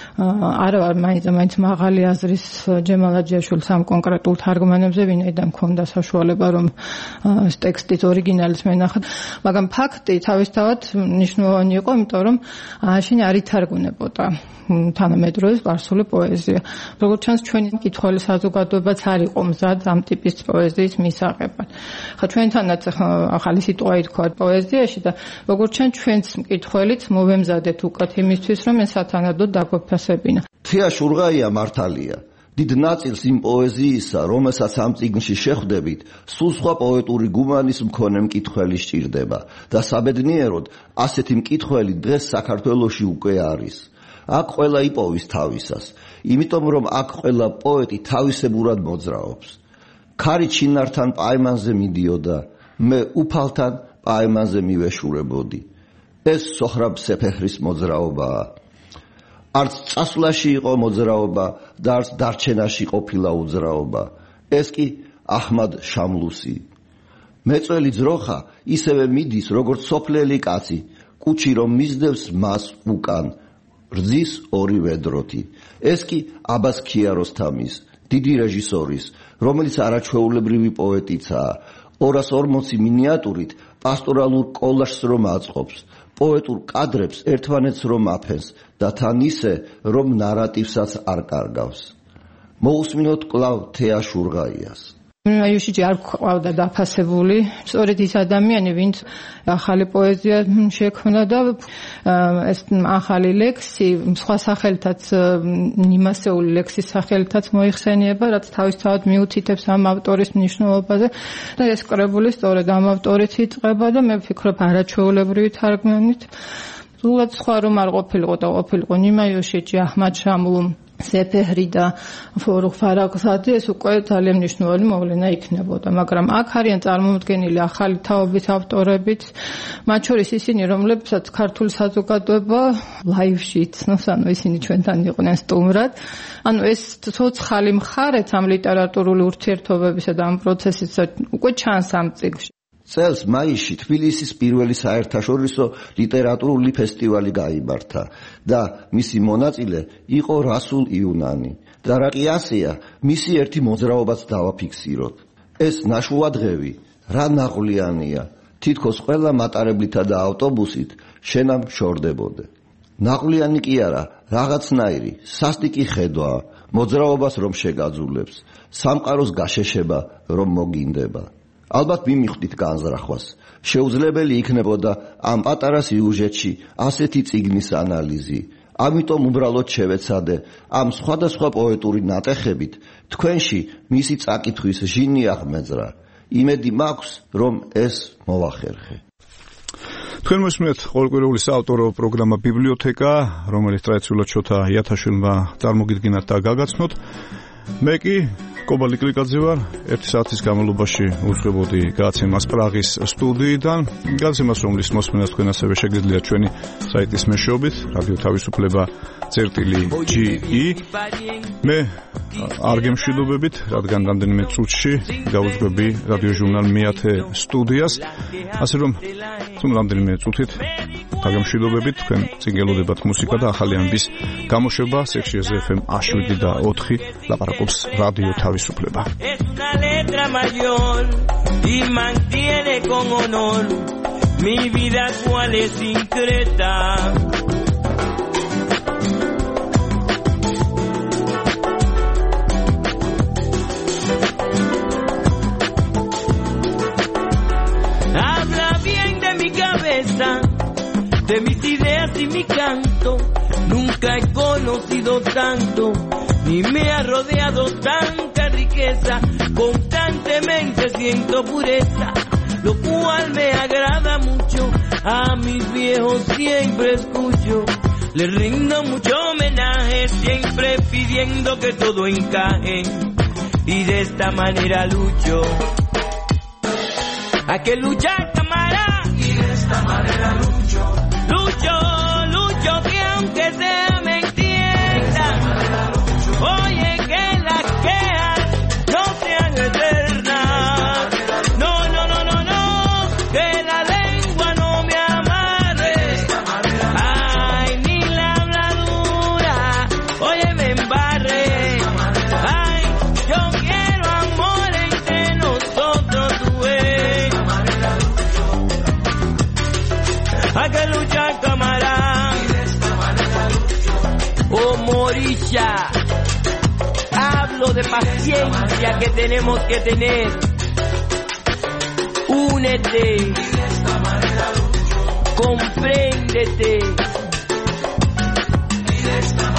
Speaker 15: არ ვარ მაინც მაღალი აზრის ჯემალ აჯიაშვილის ამ კონკრეტულ თარგმანებზე, ვინაიდან მქონდა საშუალება რომ ეს ტექსტის ორიგინალის მენახა, მაგრამ ფაქტი თავისთავად მნიშვნელოვანი იყო, იმიტომ რომ შინ არ ითარგმნებოდა თანამედროვე სპარსული პოეზია. როგორც ჩანს, ჩვენი მკითხველი საზოგადოებაც არ იყო მზად ამ ტიპის პოეზიის მისაღებად. ხა ჩვენთანაც ახალი სიტყვა ითქვა პოეზიაში და როგორც ჩანს, ჩვენც მკითხველით მოვემზადეთ უკეთ იმისთვის, რომ ეს სათანადოდ დაგვეფასებინა.
Speaker 8: თია შურღაია მართალია. დიდ ნაწილს იმ პოეზიისა, რომელსაც ამ წიგნში შეხვდებით, სულ სხვა პოეტური გუმანის მქონე მკითხველი სჭირდება და საბედნიეროდ ასეთი მკითხველი დღეს საქართველოში უკვე არის. აქ ყველა იპოვის თავისას, იმიტომ რომ აქ ყველა პოეტი თავისებურად მოძრაობს. ქარი ჩინართან პაემანზე მიდიოდა, მე უფალთან პაემანზე მივეშურებოდი. ეს სოხრაბ სეფეხრის მოძრაობაა. არც წასვლაში იყო მოძრაობა და არც დარჩენაში ყოფილა უძრაობა. ეს კი აჰმად შამლუსი. მეწველი ძროხა ისევე მიდის, როგორც სოფლელი კაცი, კუჩი რომ მისდევს მას უკან. რძის ორი ვედროთი. ეს კი აბას ქიაროსთამის, დიდი რეჟისორის, რომელიც არაჩვეულებრივი პოეტიცაა. 240 მინიატურით პასტორალურ კოლაჟს რომ აწყობს, პოეტურ კადრებს ერთმანეთს რომ აფენს და თან ისე, რომ ნარატივსაც არ კარგავს. მოусმინოთ კვლავ თეა შურღაიას.
Speaker 15: აიუშიჯი არ ყავდა დაფასებული, სწორედ ის ადამიანი, ვინც ახალი პოეზია შექმნა და ეს ახალი ლექსი სხვა სახელითაც, ნიმასეული ლექსის სახელითაც მოიხსენიება, რაც თავისთავად მიუთითებს ამ ავტორის მნიშვნელობაზე და ეს კრებული სწორედ ამ ავტორით იწყება და მე ვფიქრობ არაჩვეულებრივი თარგმანით. სულად სხვა რომ არ ყოფილიყო და ყოფილიყო ნიმაიუშიჯი, აჰმად შამლუ, სეფეჰრი და ფორუხ ფარაგზადი, ეს უკვე ძალიან მნიშვნელოვანი მოვლენა იქნებოდა, მაგრამ აქ არიან წარმოუდგენელი ახალი თაობის ავტორებიც, მათ შორის ისინი, რომლებსაც ქართული საზოგადოება ლაივში იცნობს, ანუ ისინი ჩვენთან იყვნენ სტუმრად. ანუ ეს ცოცხალი მხარეც ამ ლიტერატურული ურთიერთობებისა და ამ პროცესის უკვე ჩანს ამ წიგნში.
Speaker 8: წელს მაისში თბილისის პირველი საერთაშორისო ლიტერატურული ფესტივალი გაიმართა და მისი მონაწილე იყო რასულ იუნანი. და რა კი ასეა, მისი ერთი მოძრაობაც დავაფიქსიროთ. ეს ნაშუადღევი რა ნაღვლიანია, თითქოს ყველა მატარებლითა და ავტობუსით შენამ შორდებოდე. ნაღვლიანი კი არა, რაღაცნაირი, სასტიკი ხედვაა, მოძრაობას რომ შეგაძულებს, სამყაროს გაშეშება რომ მოგინდება. ალბათ მიმიხვდით განზრახვას. შეუძლებელი იქნებოდა ამ პატარა სიუჟეტში ასეთი წიგნის ანალიზი. ამიტომ უბრალოდ შევეცადე ამ სხვადასხვა პოეტური ნატეხებით თქვენში მისი წაკითხვის ჟინი აღმეძრა. იმედი მაქვს, რომ ეს მოვახერხე.
Speaker 3: თქვენ მოსმენთ ყოველკვირეული საავტორო პროგრამა ბიბლიოთეკა, რომელიც ტრადიციულად შოთა იათაშვილმა წარმოგიდგინათ და გაგაცნოთ. მე კი კობალი კლიკაძე ვარ, 1 საათის განმავლობაში უძღვებოდი გადაცემას პრაღის სტუდიიდან. გადაცემას, რომლის მოსმენას თქვენ ასევე შეგიძლიათ ჩვენი საიტის მეშვეობით, რადიო თავისუფლება.ge. მე არ გემშვიდობებით, რადგან რამდენიმე წუთში გავუძღვები რადიო ჟურნალ მეათე სტუდიას, ასე რომ რამდენიმე წუთით დაგემშვიდობებით, თქვენ წიგელოდებათ მუსიკა და ახალი ამბის გამოშვება სექციაზე FM 7 და 4 ლაპარაკობს რადიო თავისუფლება.
Speaker 7: Es una letra mayor y mantiene con honor mi vida cual es increta. Habla bien de mi cabeza, de mis ideas y mi canto. Nunca he conocido tanto, ni me ha rodeado tanta riqueza. Constantemente siento pureza, lo cual me agrada mucho. A mis viejos siempre escucho, les rindo mucho homenaje, siempre pidiendo que todo encaje. Y de esta manera lucho. Hay que luchar, camarada. Y de esta manera lucho. Lucho que aunque sea me entiendan. Oye, que las quejas no sean eternas. No, que la lengua no me amarre. orilla. Hablo de paciencia que tenemos que tener. Únete, compréndete.